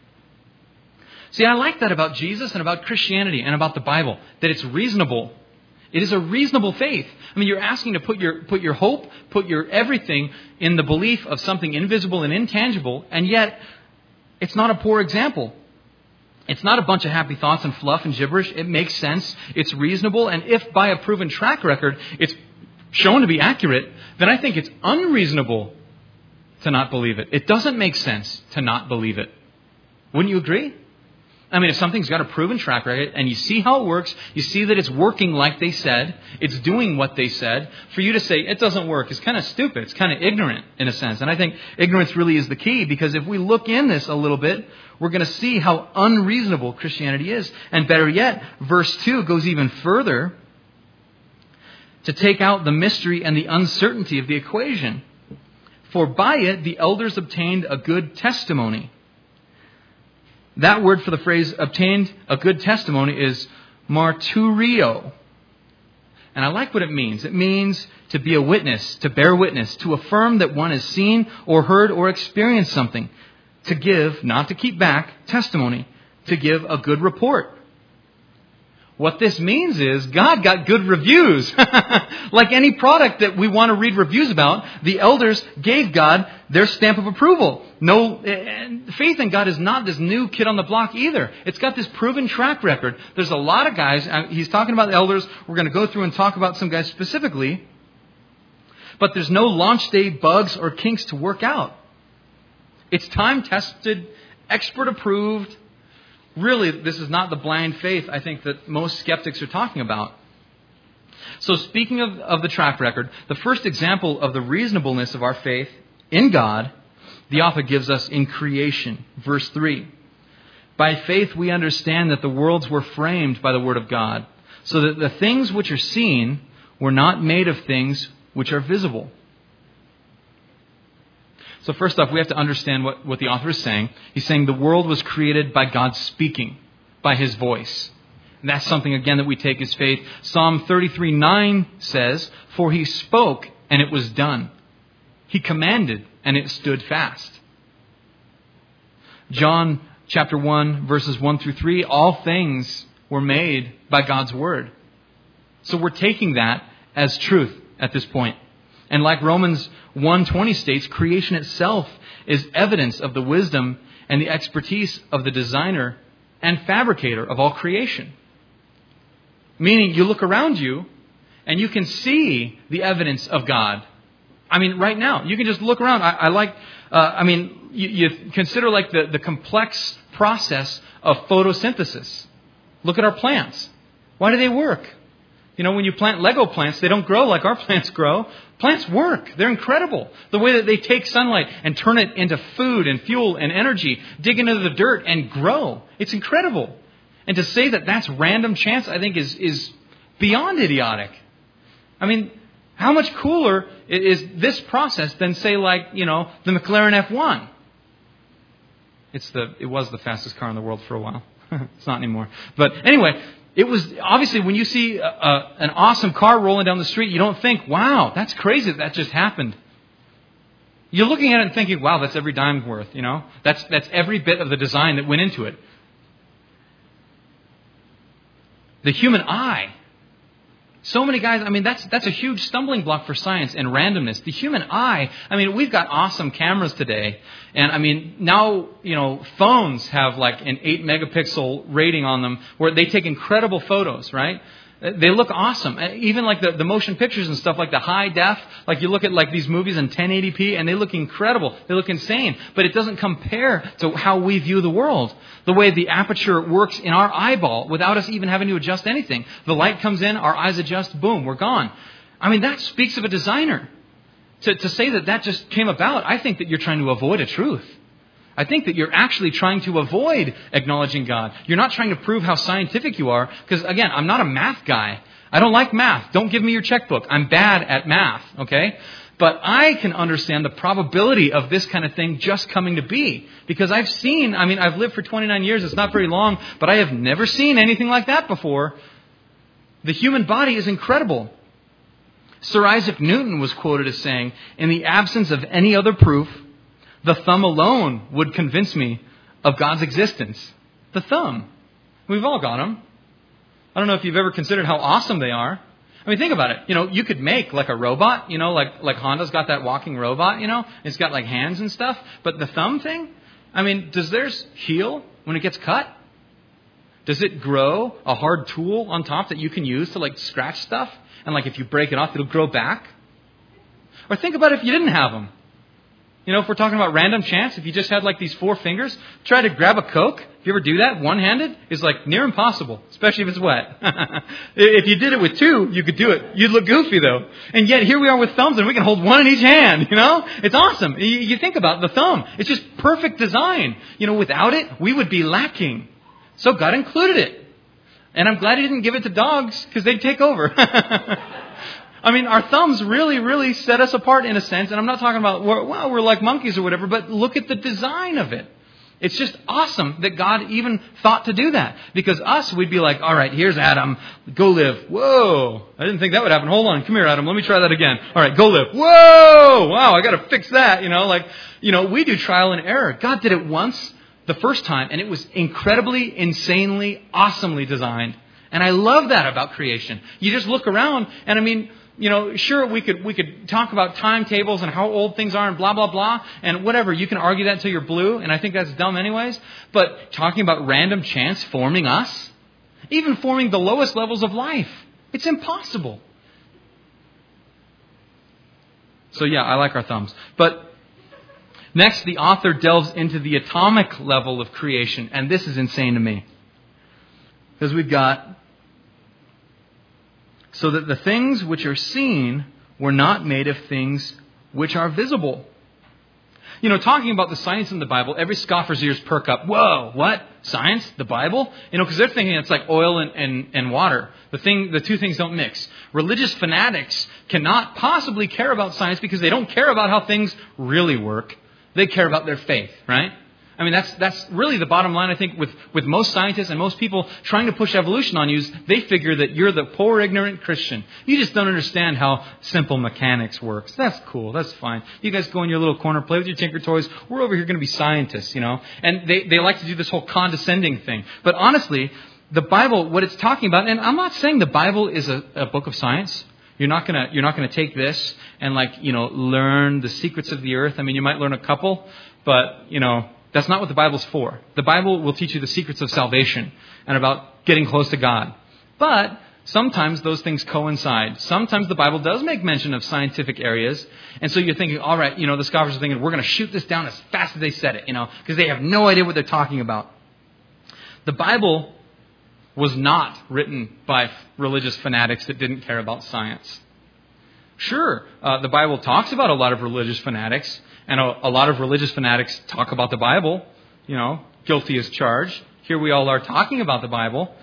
See, I like that about Jesus and about Christianity and about the Bible, that it's reasonable. It is a reasonable faith. I mean, you're asking to put your hope, put your everything in the belief of something invisible and intangible, and yet it's not a poor example. It's not a bunch of happy thoughts and fluff and gibberish. It makes sense. It's reasonable. And if by a proven track record it's shown to be accurate, then I think it's unreasonable to not believe it. It doesn't make sense to not believe it. Wouldn't you agree? I mean, if something's got a proven track record and you see how it works, you see that it's working like they said, it's doing what they said, for you to say it doesn't work is kind of stupid. It's kind of ignorant in a sense. And I think ignorance really is the key, because if we look in this a little bit, we're going to see how unreasonable Christianity is. And better yet, verse 2 goes even further to take out the mystery and the uncertainty of the equation. For by it the elders obtained a good testimony. That word for the phrase obtained a good testimony is marturio. And I like what it means. It means to be a witness, to bear witness, to affirm that one has seen or heard or experienced something. To give, not to keep back, testimony. To give a good report. What this means is God got good reviews. Like any product that we want to read reviews about, the elders gave God their stamp of approval. No, faith in God is not this new kid on the block either. It's got this proven track record. There's a lot of guys. He's talking about the elders. We're going to go through and talk about some guys specifically. But there's no launch day bugs or kinks to work out. It's time tested, expert approved. Really, this is not the blind faith, I think, that most skeptics are talking about. So speaking of the track record, the first example of the reasonableness of our faith in God, the author gives us in creation. Verse 3. By faith we understand that the worlds were framed by the word of God, so that the things which are seen were not made of things which are visible. So first off, we have to understand what the author is saying. He's saying the world was created by God speaking, by his voice. And that's something, again, that we take as faith. Psalm 33:9 says, "For he spoke, and it was done. He commanded, and it stood fast." John chapter 1, verses 1 through 3, all things were made by God's word. So we're taking that as truth at this point. And like Romans 1:20 states, creation itself is evidence of the wisdom and the expertise of the designer and fabricator of all creation. Meaning you look around you and you can see the evidence of God. I mean, right now, you can just look around. You consider like the complex process of photosynthesis. Look at our plants. Why do they work? When you plant Lego plants, they don't grow like our plants grow. Plants work. They're incredible. The way that they take sunlight and turn it into food and fuel and energy, dig into the dirt and grow. It's incredible. And to say that that's random chance, I think is beyond idiotic. I mean, how much cooler is this process than, say, like, the McLaren F1? It was the fastest car in the world for a while. It's not anymore. But anyway, it was obviously when you see an awesome car rolling down the street, you don't think, wow, that's crazy that just happened. You're looking at it and thinking, wow, that's every dime worth, That's every bit of the design that went into it. The human eye. So many guys, that's a huge stumbling block for science and randomness. The human eye, we've got awesome cameras today. And now, phones have like an 8 megapixel rating on them where they take incredible photos, right? They look awesome. Even like the motion pictures and stuff, like the high def, like you look at like these movies in 1080p and they look incredible. They look insane. But it doesn't compare to how we view the world. The way the aperture works in our eyeball without us even having to adjust anything. The light comes in, our eyes adjust, boom, we're gone. That speaks of a designer. To say that just came about, I think that you're trying to avoid a truth. I think that you're actually trying to avoid acknowledging God. You're not trying to prove how scientific you are. Because again, I'm not a math guy. I don't like math. Don't give me your checkbook. I'm bad at math. Okay? But I can understand the probability of this kind of thing just coming to be. Because I've lived for 29 years. It's not very long. But I have never seen anything like that before. The human body is incredible. Sir Isaac Newton was quoted as saying, in the absence of any other proof, the thumb alone would convince me of God's existence. The thumb. We've all got them. I don't know if you've ever considered how awesome they are. Think about it. You could make like a robot, like Honda's got that walking robot, It's got like hands and stuff. But the thumb thing, does theirs heal when it gets cut? Does it grow a hard tool on top that you can use to like scratch stuff? And like if you break it off, it'll grow back? Or think about if you didn't have them. If we're talking about random chance, if you just had like these 4 fingers, try to grab a Coke. If you ever do that one-handed, it's like near impossible, especially if it's wet. If you did it with 2, you could do it. You'd look goofy though. And yet here we are with thumbs and we can hold 1 in each hand, It's awesome. You think about the thumb. It's just perfect design. Without it, we would be lacking. So God included it. And I'm glad He didn't give it to dogs because they'd take over. Our thumbs really, really set us apart in a sense. And I'm not talking about, we're like monkeys or whatever, but look at the design of it. It's just awesome that God even thought to do that. Because we'd be like, all right, here's Adam. Go live. Whoa. I didn't think that would happen. Hold on. Come here, Adam. Let me try that again. All right, go live. Whoa. Wow, I got to fix that. We do trial and error. God did it once, the first time, and it was incredibly, insanely, awesomely designed. And I love that about creation. You just look around and sure, we could talk about timetables and how old things are and blah, blah, blah, and whatever. You can argue that until you're blue, and I think that's dumb anyways. But talking about random chance forming us, even forming the lowest levels of life, it's impossible. So yeah, I like our thumbs. But next, the author delves into the atomic level of creation, and this is insane to me. Because we've got, so that the things which are seen were not made of things which are visible. Talking about the science in the Bible, every scoffer's ears perk up. Whoa, what? Science? The Bible? Because they're thinking it's like oil and water. The 2 things don't mix. Religious fanatics cannot possibly care about science because they don't care about how things really work. They care about their faith, right? That's really the bottom line, I think, with most scientists and most people trying to push evolution on you. Is they figure that you're the poor, ignorant Christian. You just don't understand how simple mechanics works. That's cool. That's fine. You guys go in your little corner, play with your Tinker Toys. We're over here going to be scientists, And they like to do this whole condescending thing. But honestly, the Bible, what it's talking about, and I'm not saying the Bible is a book of science. You're not gonna take this and learn the secrets of the earth. I mean, you might learn a couple, but that's not what the Bible's for. The Bible will teach you the secrets of salvation and about getting close to God. But sometimes those things coincide. Sometimes the Bible does make mention of scientific areas. And so you're thinking, all right, the scoffers are thinking, we're going to shoot this down as fast as they said it, because they have no idea what they're talking about. The Bible was not written by religious fanatics that didn't care about science. Sure, the Bible talks about a lot of religious fanatics, and a lot of religious fanatics talk about the Bible, guilty as charged. Here we all are talking about the Bible.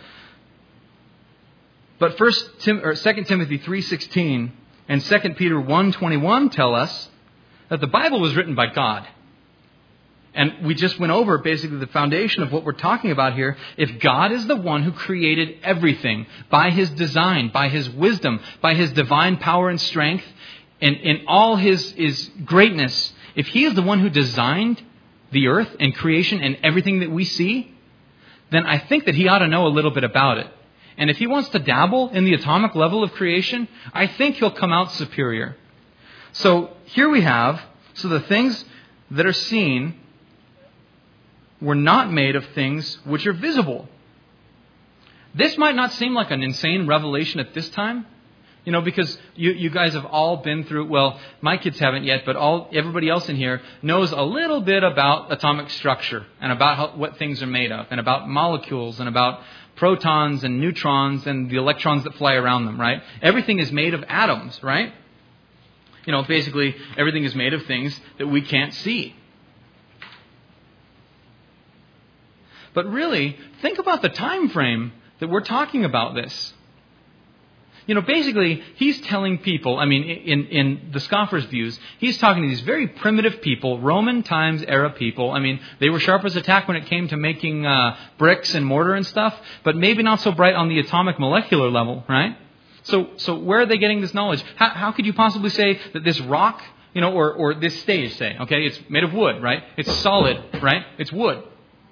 But 2 Timothy 3:16 and 2 Peter 1:21 tell us that the Bible was written by God. And we just went over basically the foundation of what we're talking about here. If God is the one who created everything by His design, by His wisdom, by His divine power and strength, and in all His greatness, if He is the one who designed the earth and creation and everything that we see, then I think that He ought to know a little bit about it. And if He wants to dabble in the atomic level of creation, I think He'll come out superior. So here we have, the things that are seen were not made of things which are visible. This might not seem like an insane revelation at this time, because you guys have all been through, well, my kids haven't yet, but everybody else in here knows a little bit about atomic structure and about what things are made of and about molecules and about protons and neutrons and the electrons that fly around them, right? Everything is made of atoms, right? Basically everything is made of things that we can't see. But really, think about the time frame that we're talking about this. Basically, he's telling people, in the scoffers' views, he's talking to these very primitive people, Roman times era people. They were sharp as a tack when it came to making bricks and mortar and stuff, but maybe not so bright on the atomic molecular level, right? So where are they getting this knowledge? How could you possibly say that this rock, or this stage, say, okay, it's made of wood, right? It's solid, right? It's wood.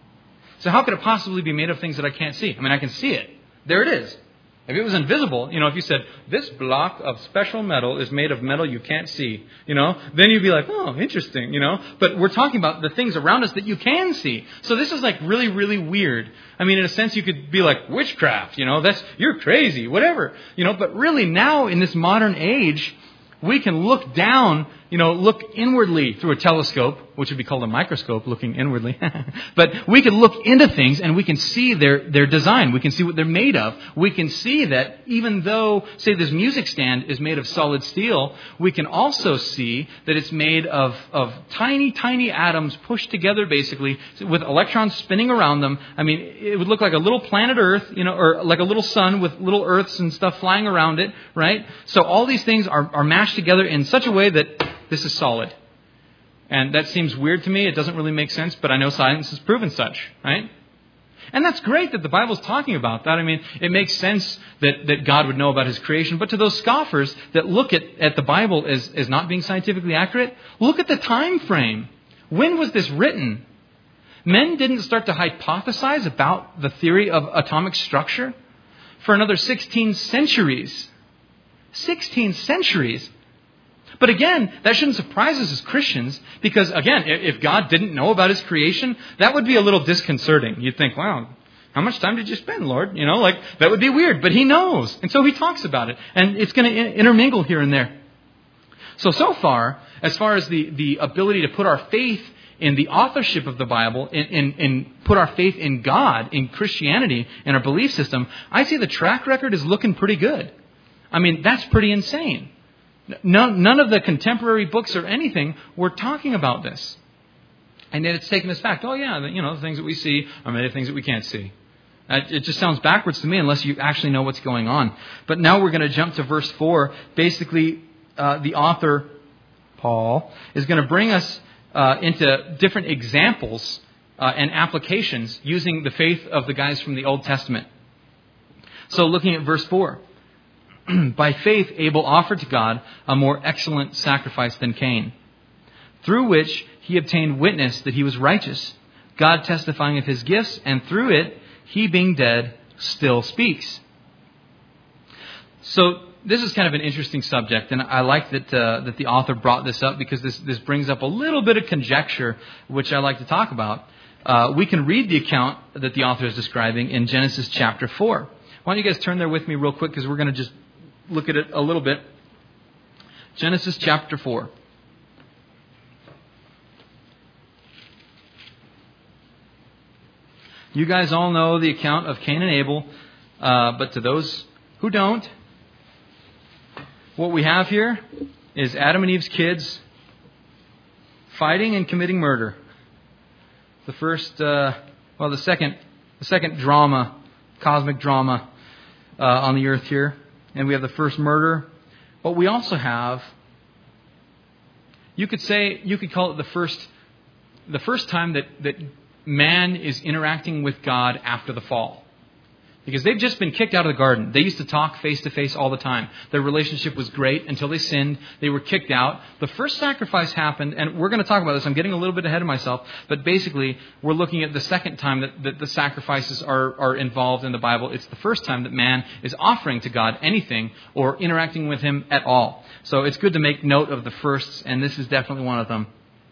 So how could it possibly be made of things that I can't see? I can see it. There it is. If it was invisible, if you said, this block of special metal is made of metal you can't see, then you'd be like, oh, interesting, But we're talking about the things around us that you can see. So this is like really, really weird. In a sense, you could be like, witchcraft, you're crazy, whatever. But really now in this modern age, we can look down, look inwardly through a telescope, which would be called a microscope, looking inwardly. But we can look into things and we can see their design. We can see what they're made of. We can see that even though, say, this music stand is made of solid steel, we can also see that it's made of tiny, tiny atoms pushed together, basically, with electrons spinning around them. It would look like a little planet Earth, or like a little sun with little Earths and stuff flying around it, right? So all these things are mashed together in such a way that this is solid. And that seems weird to me. It doesn't really make sense, but I know science has proven such, right? And that's great that the Bible's talking about that. It makes sense that God would know about His creation. But to those scoffers that look at the Bible as not being scientifically accurate, look at the time frame. When was this written? Men didn't start to hypothesize about the theory of atomic structure for another 16 centuries. 16 centuries. But again, that shouldn't surprise us as Christians because, again, if God didn't know about His creation, that would be a little disconcerting. You'd think, wow, how much time did you spend, Lord? That would be weird. But He knows. And so He talks about it. And it's going to intermingle here and there. So far, as far as the ability to put our faith in the authorship of the Bible, in put our faith in God, in Christianity, in our belief system, I see the track record is looking pretty good. That's pretty insane. None of the contemporary books or anything were talking about this. And yet it's taken this fact, the things that we see are made of things that we can't see. It just sounds backwards to me unless you actually know what's going on. But now we're going to jump to verse 4. Basically, the author, Paul, is going to bring us into different examples and applications using the faith of the guys from the Old Testament. So looking at verse 4. By faith, Abel offered to God a more excellent sacrifice than Cain, through which he obtained witness that he was righteous, God testifying of his gifts, and through it, he being dead, still speaks. So this is kind of an interesting subject, and I like that the author brought this up because this brings up a little bit of conjecture, which I like to talk about. We can read the account that the author is describing in Genesis chapter 4. Why don't you guys turn there with me real quick, because we're going to just look at it a little bit. Genesis chapter 4. You guys all know the account of Cain and Abel, but to those who don't, what we have here is Adam and Eve's kids fighting and committing murder. The second drama, cosmic drama on the earth here, and we have the first murder. But we also have, you could call it the first time that man is interacting with God after the fall. Because they've just been kicked out of the garden. They used to talk face to face all the time. Their relationship was great until they sinned. They were kicked out. The first sacrifice happened, and we're going to talk about this. I'm getting a little bit ahead of myself. But basically, we're looking at the second time that the sacrifices are involved in the Bible. It's the first time that man is offering to God anything or interacting with Him at all. So it's good to make note of the firsts, and this is definitely one of them.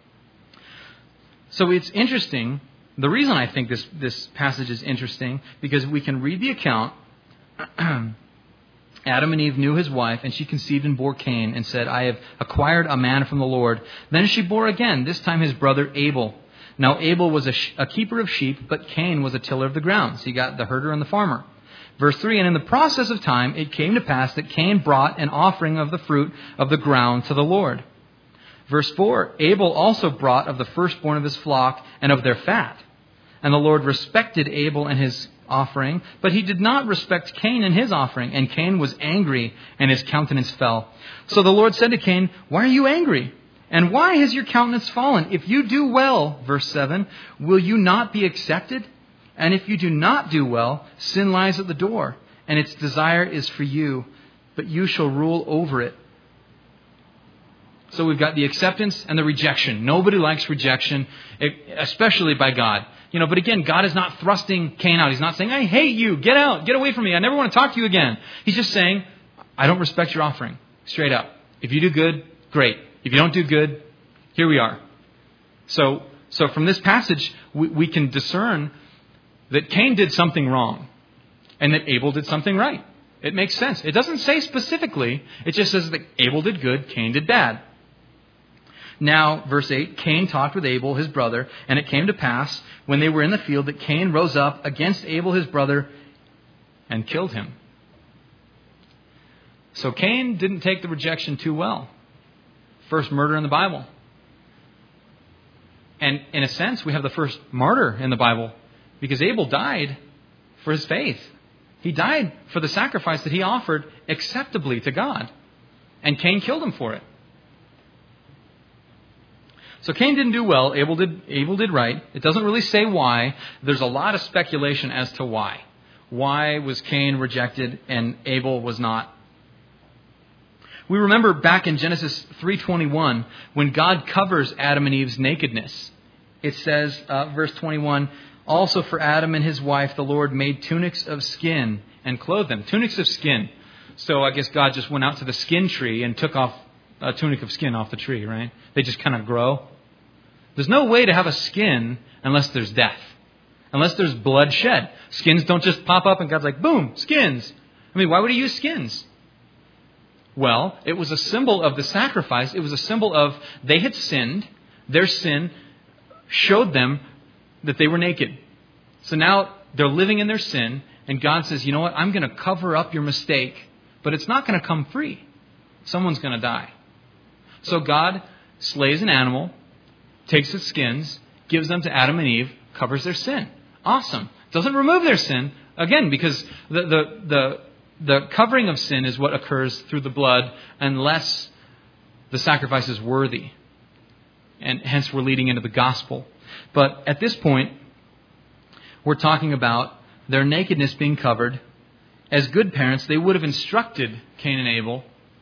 So it's interesting. The reason I think this passage is interesting, because we can read the account. Adam and Eve knew his wife, and she conceived and bore Cain, and said, I have acquired a man from the Lord. Then she bore again, this time his brother Abel. Now Abel was a keeper of sheep, but Cain was a tiller of the ground. So you got the herder and the farmer. Verse 3, and in the process of time, it came to pass that Cain brought an offering of the fruit of the ground to the Lord. Verse 4, Abel also brought of the firstborn of his flock and of their fat. And the Lord respected Abel and his offering, but He did not respect Cain and his offering. And Cain was angry, and his countenance fell. So the Lord said to Cain, why are you angry? And why has your countenance fallen? If you do well, verse 7, will you not be accepted? And if you do not do well, sin lies at the door, and its desire is for you, but you shall rule over it. So we've got the acceptance and the rejection. Nobody likes rejection, especially by God. But again, God is not thrusting Cain out. He's not saying, I hate you. Get out. Get away from me. I never want to talk to you again. He's just saying, I don't respect your offering. Straight up. If you do good, great. If you don't do good, here we are. So from this passage, we can discern that Cain did something wrong and that Abel did something right. It makes sense. It doesn't say specifically. It just says that Abel did good, Cain did bad. Now, verse 8, Cain talked with Abel, his brother, and it came to pass, when they were in the field, that Cain rose up against Abel, his brother, and killed him. So Cain didn't take the rejection too well. First murder in the Bible. And in a sense, we have the first martyr in the Bible, because Abel died for his faith. He died for the sacrifice that he offered acceptably to God. And Cain killed him for it. So Cain didn't do well. Abel did right. It doesn't really say why. There's a lot of speculation as to why. Why was Cain rejected and Abel was not? We remember back in Genesis 3:21 when God covers Adam and Eve's nakedness. It says, verse 21, also for Adam and his wife the Lord made tunics of skin and clothed them. Tunics of skin. So I guess God just went out to the skin tree and took off a tunic of skin off the tree, right? They just kind of grow. There's no way to have a skin unless there's death. Unless there's blood shed. Skins don't just pop up and God's like, boom, skins. I mean, why would He use skins? Well, it was a symbol of the sacrifice. It was a symbol of they had sinned. Their sin showed them that they were naked. So now they're living in their sin. And God says, you know what? I'm going to cover up your mistake. But it's not going to come free. Someone's going to die. So God slays an animal, takes its skins, gives them to Adam and Eve, covers their sin. Awesome. Doesn't remove their sin, again, because the covering of sin is what occurs through the blood unless the sacrifice is worthy. And hence we're leading into the gospel. But at this point, we're talking about their nakedness being covered. As good parents, they would have instructed Cain and Abel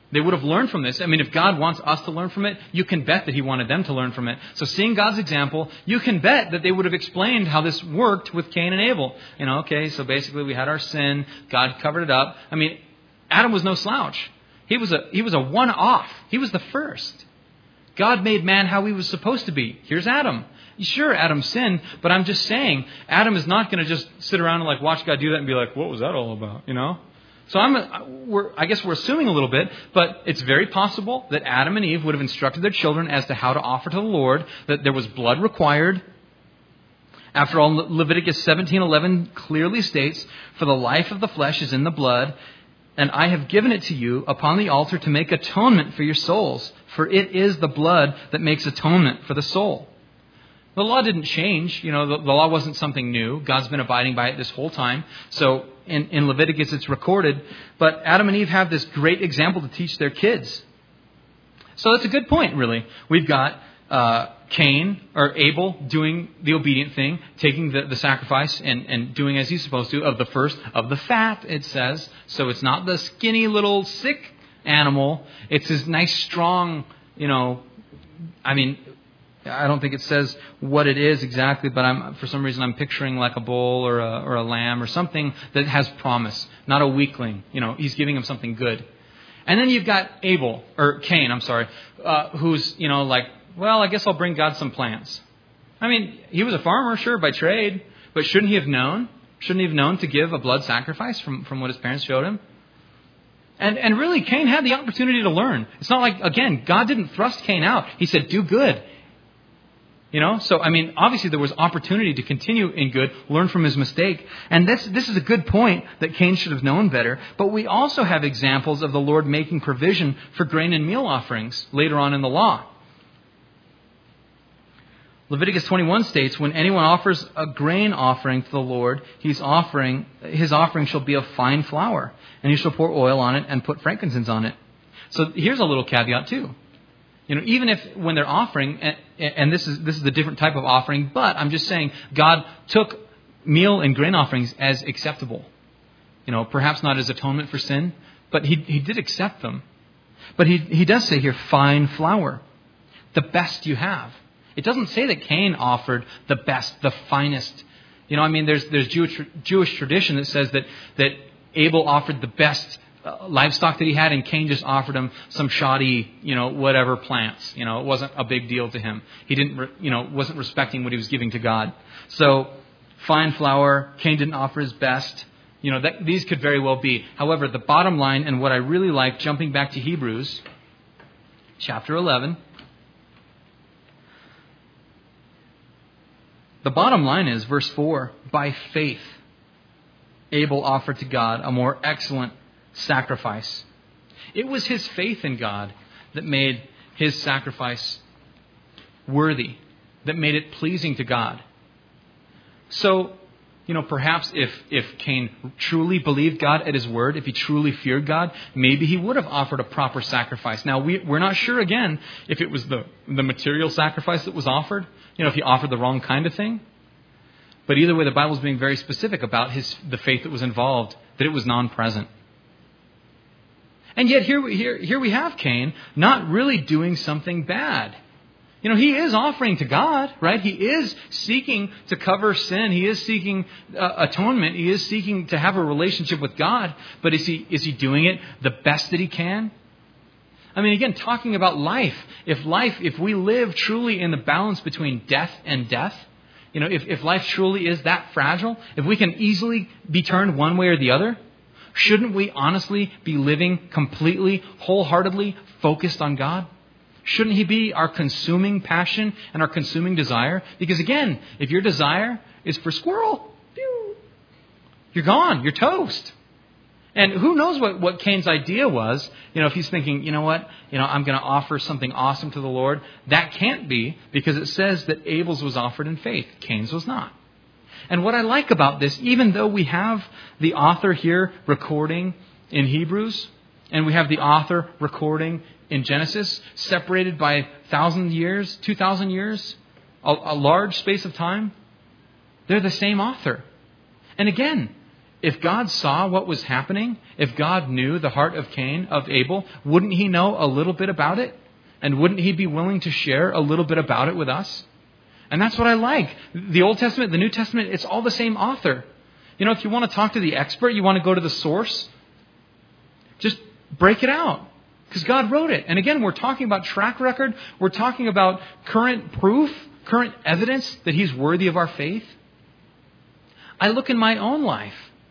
They would have learned from this. I mean, if God wants us to learn from it, you can bet that he wanted them to learn from it. So seeing God's example, you can bet that they would have explained how this worked with Cain and Abel. Okay, so basically we had our sin. God covered it up. I mean, Adam was no slouch. He was a one-off. He was the first. God made man how he was supposed to be. Here's Adam. Sure, Adam sinned, but I'm just saying, Adam is not going to just sit around and watch God do that and be like, what was that all about? So I guess we're assuming a little bit, but it's very possible that Adam and Eve would have instructed their children as to how to offer to the Lord, that there was blood required. After all, Leviticus 17:11 clearly states, "For the life of the flesh is in the blood, and I have given it to you upon the altar to make atonement for your souls, for it is the blood that makes atonement for the soul." The law didn't change. The law wasn't something new. God's been abiding by it this whole time. So in Leviticus it's recorded. But Adam and Eve have this great example to teach their kids. So that's a good point, really. We've got Cain, or Abel, doing the obedient thing, taking the sacrifice and doing as he's supposed to, of the first, of the fat, it says. So it's not the skinny little sick animal. It's this nice, strong, I don't think it says what it is exactly, but for some reason I'm picturing like a bull or a lamb or something that has promise, not a weakling. He's giving him something good. And then you've got Cain, who's, well, I guess I'll bring God some plants. I mean, he was a farmer, sure, by trade, but shouldn't he have known? Shouldn't he have known to give a blood sacrifice from what his parents showed him? And really, Cain had the opportunity to learn. It's not like, again, God didn't thrust Cain out. He said, do good. So, obviously there was opportunity to continue in good, learn from his mistake. And this is a good point that Cain should have known better. But we also have examples of the Lord making provision for grain and meal offerings later on in the law. Leviticus 21 states, when anyone offers a grain offering to the Lord, his offering shall be of fine flour, and he shall pour oil on it and put frankincense on it. So here's a little caveat too. Even if when they're offering, and this is a different type of offering, but I'm just saying God took meal and grain offerings as acceptable. Perhaps not as atonement for sin, but he did accept them. But he does say here, fine flour, the best you have. It doesn't say that Cain offered the best, the finest. There's Jewish tradition that says that Abel offered the best livestock that he had, and Cain just offered him some shoddy, whatever plants. It wasn't a big deal to him. He didn't, wasn't respecting what he was giving to God. So, fine flour, Cain didn't offer his best. These could very well be. However, the bottom line, and what I really like, jumping back to Hebrews, chapter 11, the bottom line is, verse 4, by faith, Abel offered to God a more excellent sacrifice. It was his faith in God that made his sacrifice worthy, that made it pleasing to God. So, perhaps if Cain truly believed God at his word, if he truly feared God, maybe he would have offered a proper sacrifice. Now, we're not sure, again, if it was the material sacrifice that was offered, if he offered the wrong kind of thing. But either way, the Bible's being very specific about the faith that was involved, that it was non-present. And yet here we have Cain not really doing something bad. He is offering to God, right? He is seeking to cover sin. He is seeking atonement. He is seeking to have a relationship with God. But is he doing it the best that he can? Again, talking about life. If we live truly in the balance between death and death, if life truly is that fragile, if we can easily be turned one way or the other, shouldn't we honestly be living completely, wholeheartedly focused on God? Shouldn't he be our consuming passion and our consuming desire? Because again, if your desire is for squirrel, you're gone, you're toast. And who knows what Cain's idea was? If he's thinking, I'm going to offer something awesome to the Lord. That can't be, because it says that Abel's was offered in faith. Cain's was not. And what I like about this, even though we have the author here recording in Hebrews, and we have the author recording in Genesis, separated by 1,000 years, 2,000 years, a large space of time, they're the same author. And again, If God saw what was happening, if God knew the heart of Cain, of Abel, wouldn't he know a little bit about it? And wouldn't he be willing to share a little bit about it with us? And that's what I like. The Old Testament, the New Testament, it's all the same author. You know, if you want to talk to the expert, you want to go to the source, just break it out. Because God wrote it. And again, we're talking about track record. We're talking about current proof, current evidence that he's worthy of our faith. I look in my own life.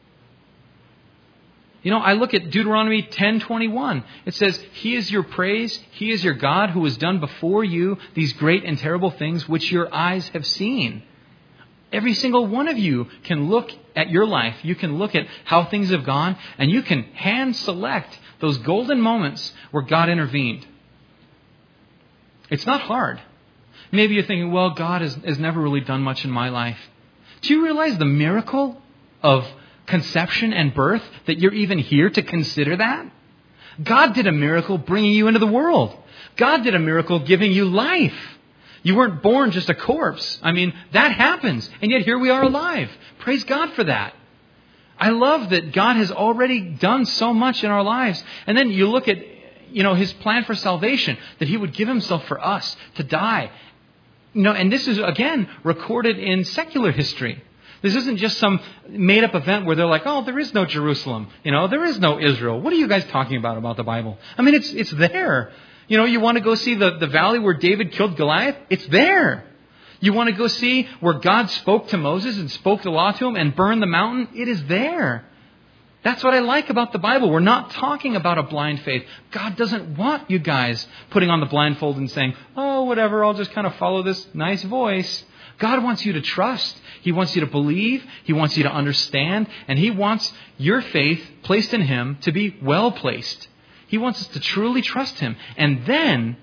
You know, I look at Deuteronomy 10:21. It says, He is your praise. He is your God who has done before you these great and terrible things which your eyes have seen. Every single one of you can look at your life. You can look at how things have gone, and you can hand select those golden moments where God intervened. It's not hard. Maybe you're thinking, well, God has never really done much in my life. Do you realize the miracle of conception and birth, that you're even here to consider that? God did a miracle bringing you into the world. God did a miracle giving you life. You weren't born just a corpse. I mean, that happens. And yet here we are alive. Praise God for that. I love that God has already done so much in our lives. And then you look at, his plan for salvation, that he would give himself for us to die. And this is, again, recorded in secular history. This isn't just some made-up event where they're like, oh, there is no Jerusalem. There is no Israel. What are you guys talking about the Bible? I mean, it's there. You want to go see the valley where David killed Goliath? It's there. You want to go see where God spoke to Moses and spoke the law to him and burned the mountain? It is there. That's what I like about the Bible. We're not talking about a blind faith. God doesn't want you guys putting on the blindfold and saying, oh, whatever, I'll just kind of follow this nice voice. God wants you to trust. He wants you to believe. He wants you to understand. And He wants your faith placed in Him to be well placed. He wants us to truly trust Him. And then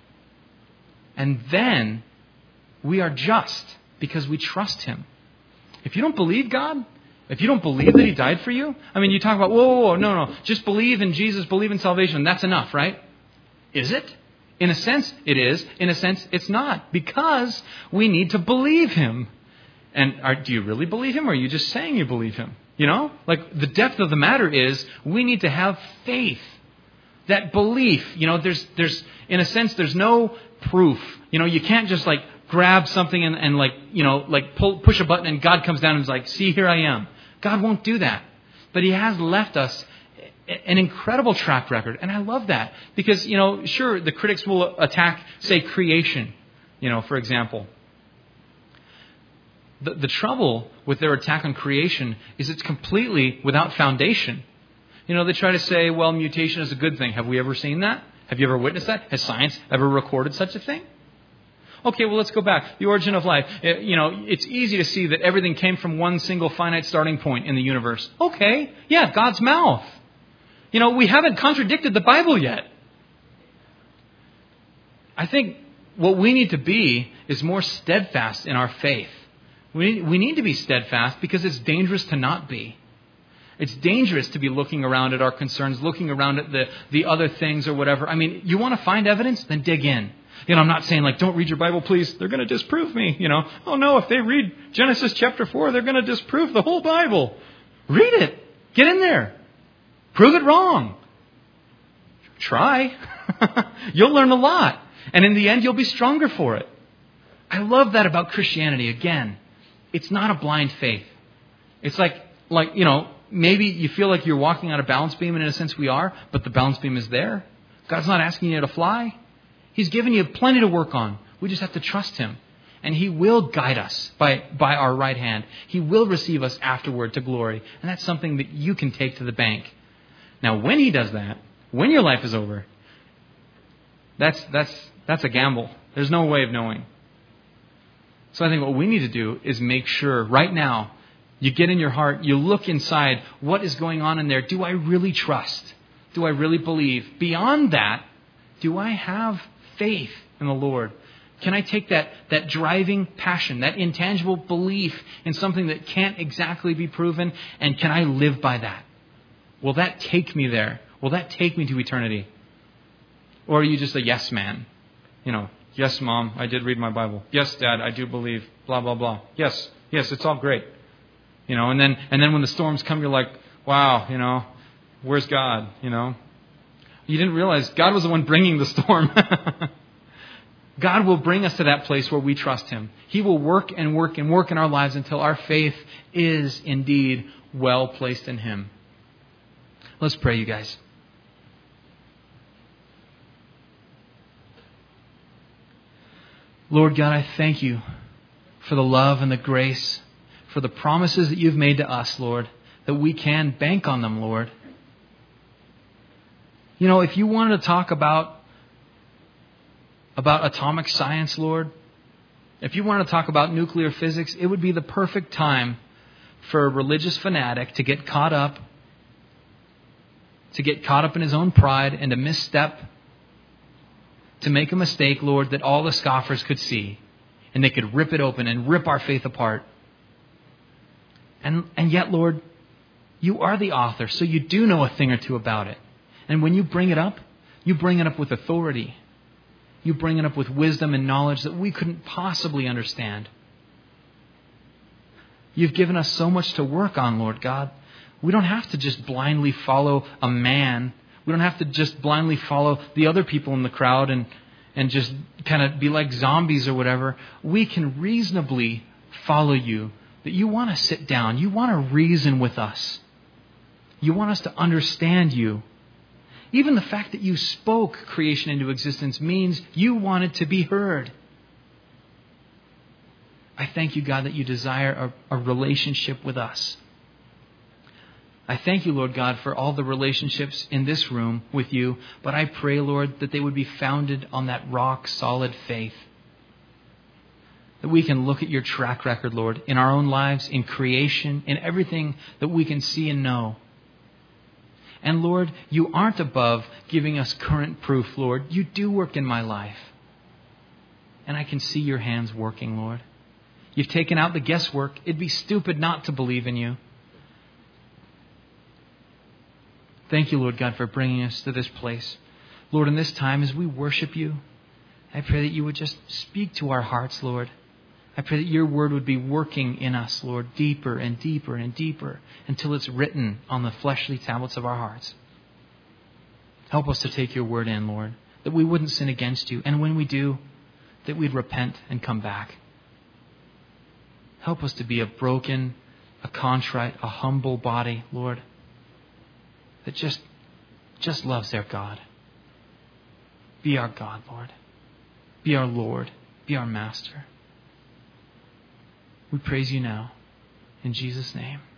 we are just because we trust Him. If you don't believe God, if you don't believe that He died for you, I mean, you talk about, whoa, no. Just believe in Jesus, believe in salvation. That's enough, right? Is it? In a sense, it is. In a sense, it's not. Because we need to believe Him. And do you really believe Him, or are you just saying you believe Him? Like the depth of the matter is we need to have faith. That belief, there's in a sense, there's no proof. You can't just like grab something and push a button and God comes down and is like, see, here I am. God won't do that. But He has left us an incredible track record. And I love that because, sure, the critics will attack, say, creation, for example. The trouble with their attack on creation is it's completely without foundation. They try to say, well, mutation is a good thing. Have we ever seen that? Have you ever witnessed that? Has science ever recorded such a thing? Okay, well, let's go back. The origin of life. It's easy to see that everything came from one single finite starting point in the universe. Okay, yeah, God's mouth. We haven't contradicted the Bible yet. I think what we need to be is more steadfast in our faith. We need to be steadfast because it's dangerous to not be. It's dangerous to be looking around at our concerns, looking around at the other things or whatever. I mean, you want to find evidence? Then dig in. I'm not saying like, don't read your Bible, please. They're going to disprove me. Oh no, if they read Genesis chapter 4, they're going to disprove the whole Bible. Read it. Get in there. Prove it wrong. Try. You'll learn a lot. And in the end, you'll be stronger for it. I love that about Christianity. Again, it's not a blind faith. It's like, maybe you feel like you're walking on a balance beam, and in a sense we are, but the balance beam is there. God's not asking you to fly. He's given you plenty to work on. We just have to trust Him. And He will guide us by our right hand. He will receive us afterward to glory. And that's something that you can take to the bank. Now, when He does that, when your life is over, that's a gamble. There's no way of knowing. So I think what we need to do is make sure right now, you get in your heart, you look inside, what is going on in there? Do I really trust? Do I really believe? Beyond that, do I have faith in the Lord? Can I take that driving passion, that intangible belief in something that can't exactly be proven, and can I live by that? Will that take me there? Will that take me to eternity? Or are you just a yes man? Yes, Mom, I did read my Bible. Yes, Dad, I do believe, blah, blah, blah. Yes, it's all great. And then when the storms come, you're like, wow, where's God? You didn't realize God was the one bringing the storm. God will bring us to that place where we trust Him. He will work and work and work in our lives until our faith is indeed well placed in Him. Let's pray, you guys. Lord God, I thank You for the love and the grace, for the promises that You've made to us, Lord, that we can bank on them, Lord. If You wanted to talk about atomic science, Lord, if You wanted to talk about nuclear physics, it would be the perfect time for a religious fanatic to get caught up in his own pride and to misstep, to make a mistake, Lord, that all the scoffers could see. And they could rip it open and rip our faith apart. And yet, Lord, You are the author, so You do know a thing or two about it. And when You bring it up with authority. You bring it up with wisdom and knowledge that we couldn't possibly understand. You've given us so much to work on, Lord God. We don't have to just blindly follow a man. We don't have to just blindly follow the other people in the crowd and just kind of be like zombies or whatever. We can reasonably follow You. That You want to sit down. You want to reason with us. You want us to understand You. Even the fact that You spoke creation into existence means You want it to be heard. I thank You, God, that You desire a relationship with us. I thank You, Lord God, for all the relationships in this room with You, but I pray, Lord, that they would be founded on that rock-solid faith. That we can look at Your track record, Lord, in our own lives, in creation, in everything that we can see and know. And Lord, You aren't above giving us current proof, Lord. You do work in my life. And I can see Your hands working, Lord. You've taken out the guesswork. It'd be stupid not to believe in You. Thank You, Lord God, for bringing us to this place. Lord, in this time as we worship You, I pray that You would just speak to our hearts, Lord. I pray that Your word would be working in us, Lord, deeper and deeper and deeper until it's written on the fleshly tablets of our hearts. Help us to take Your word in, Lord, that we wouldn't sin against You. And when we do, that we'd repent and come back. Help us to be a broken, a contrite, a humble body, Lord, that just loves their God. Be our God, Lord. Be our Lord. Be our Master. We praise You now. In Jesus' name.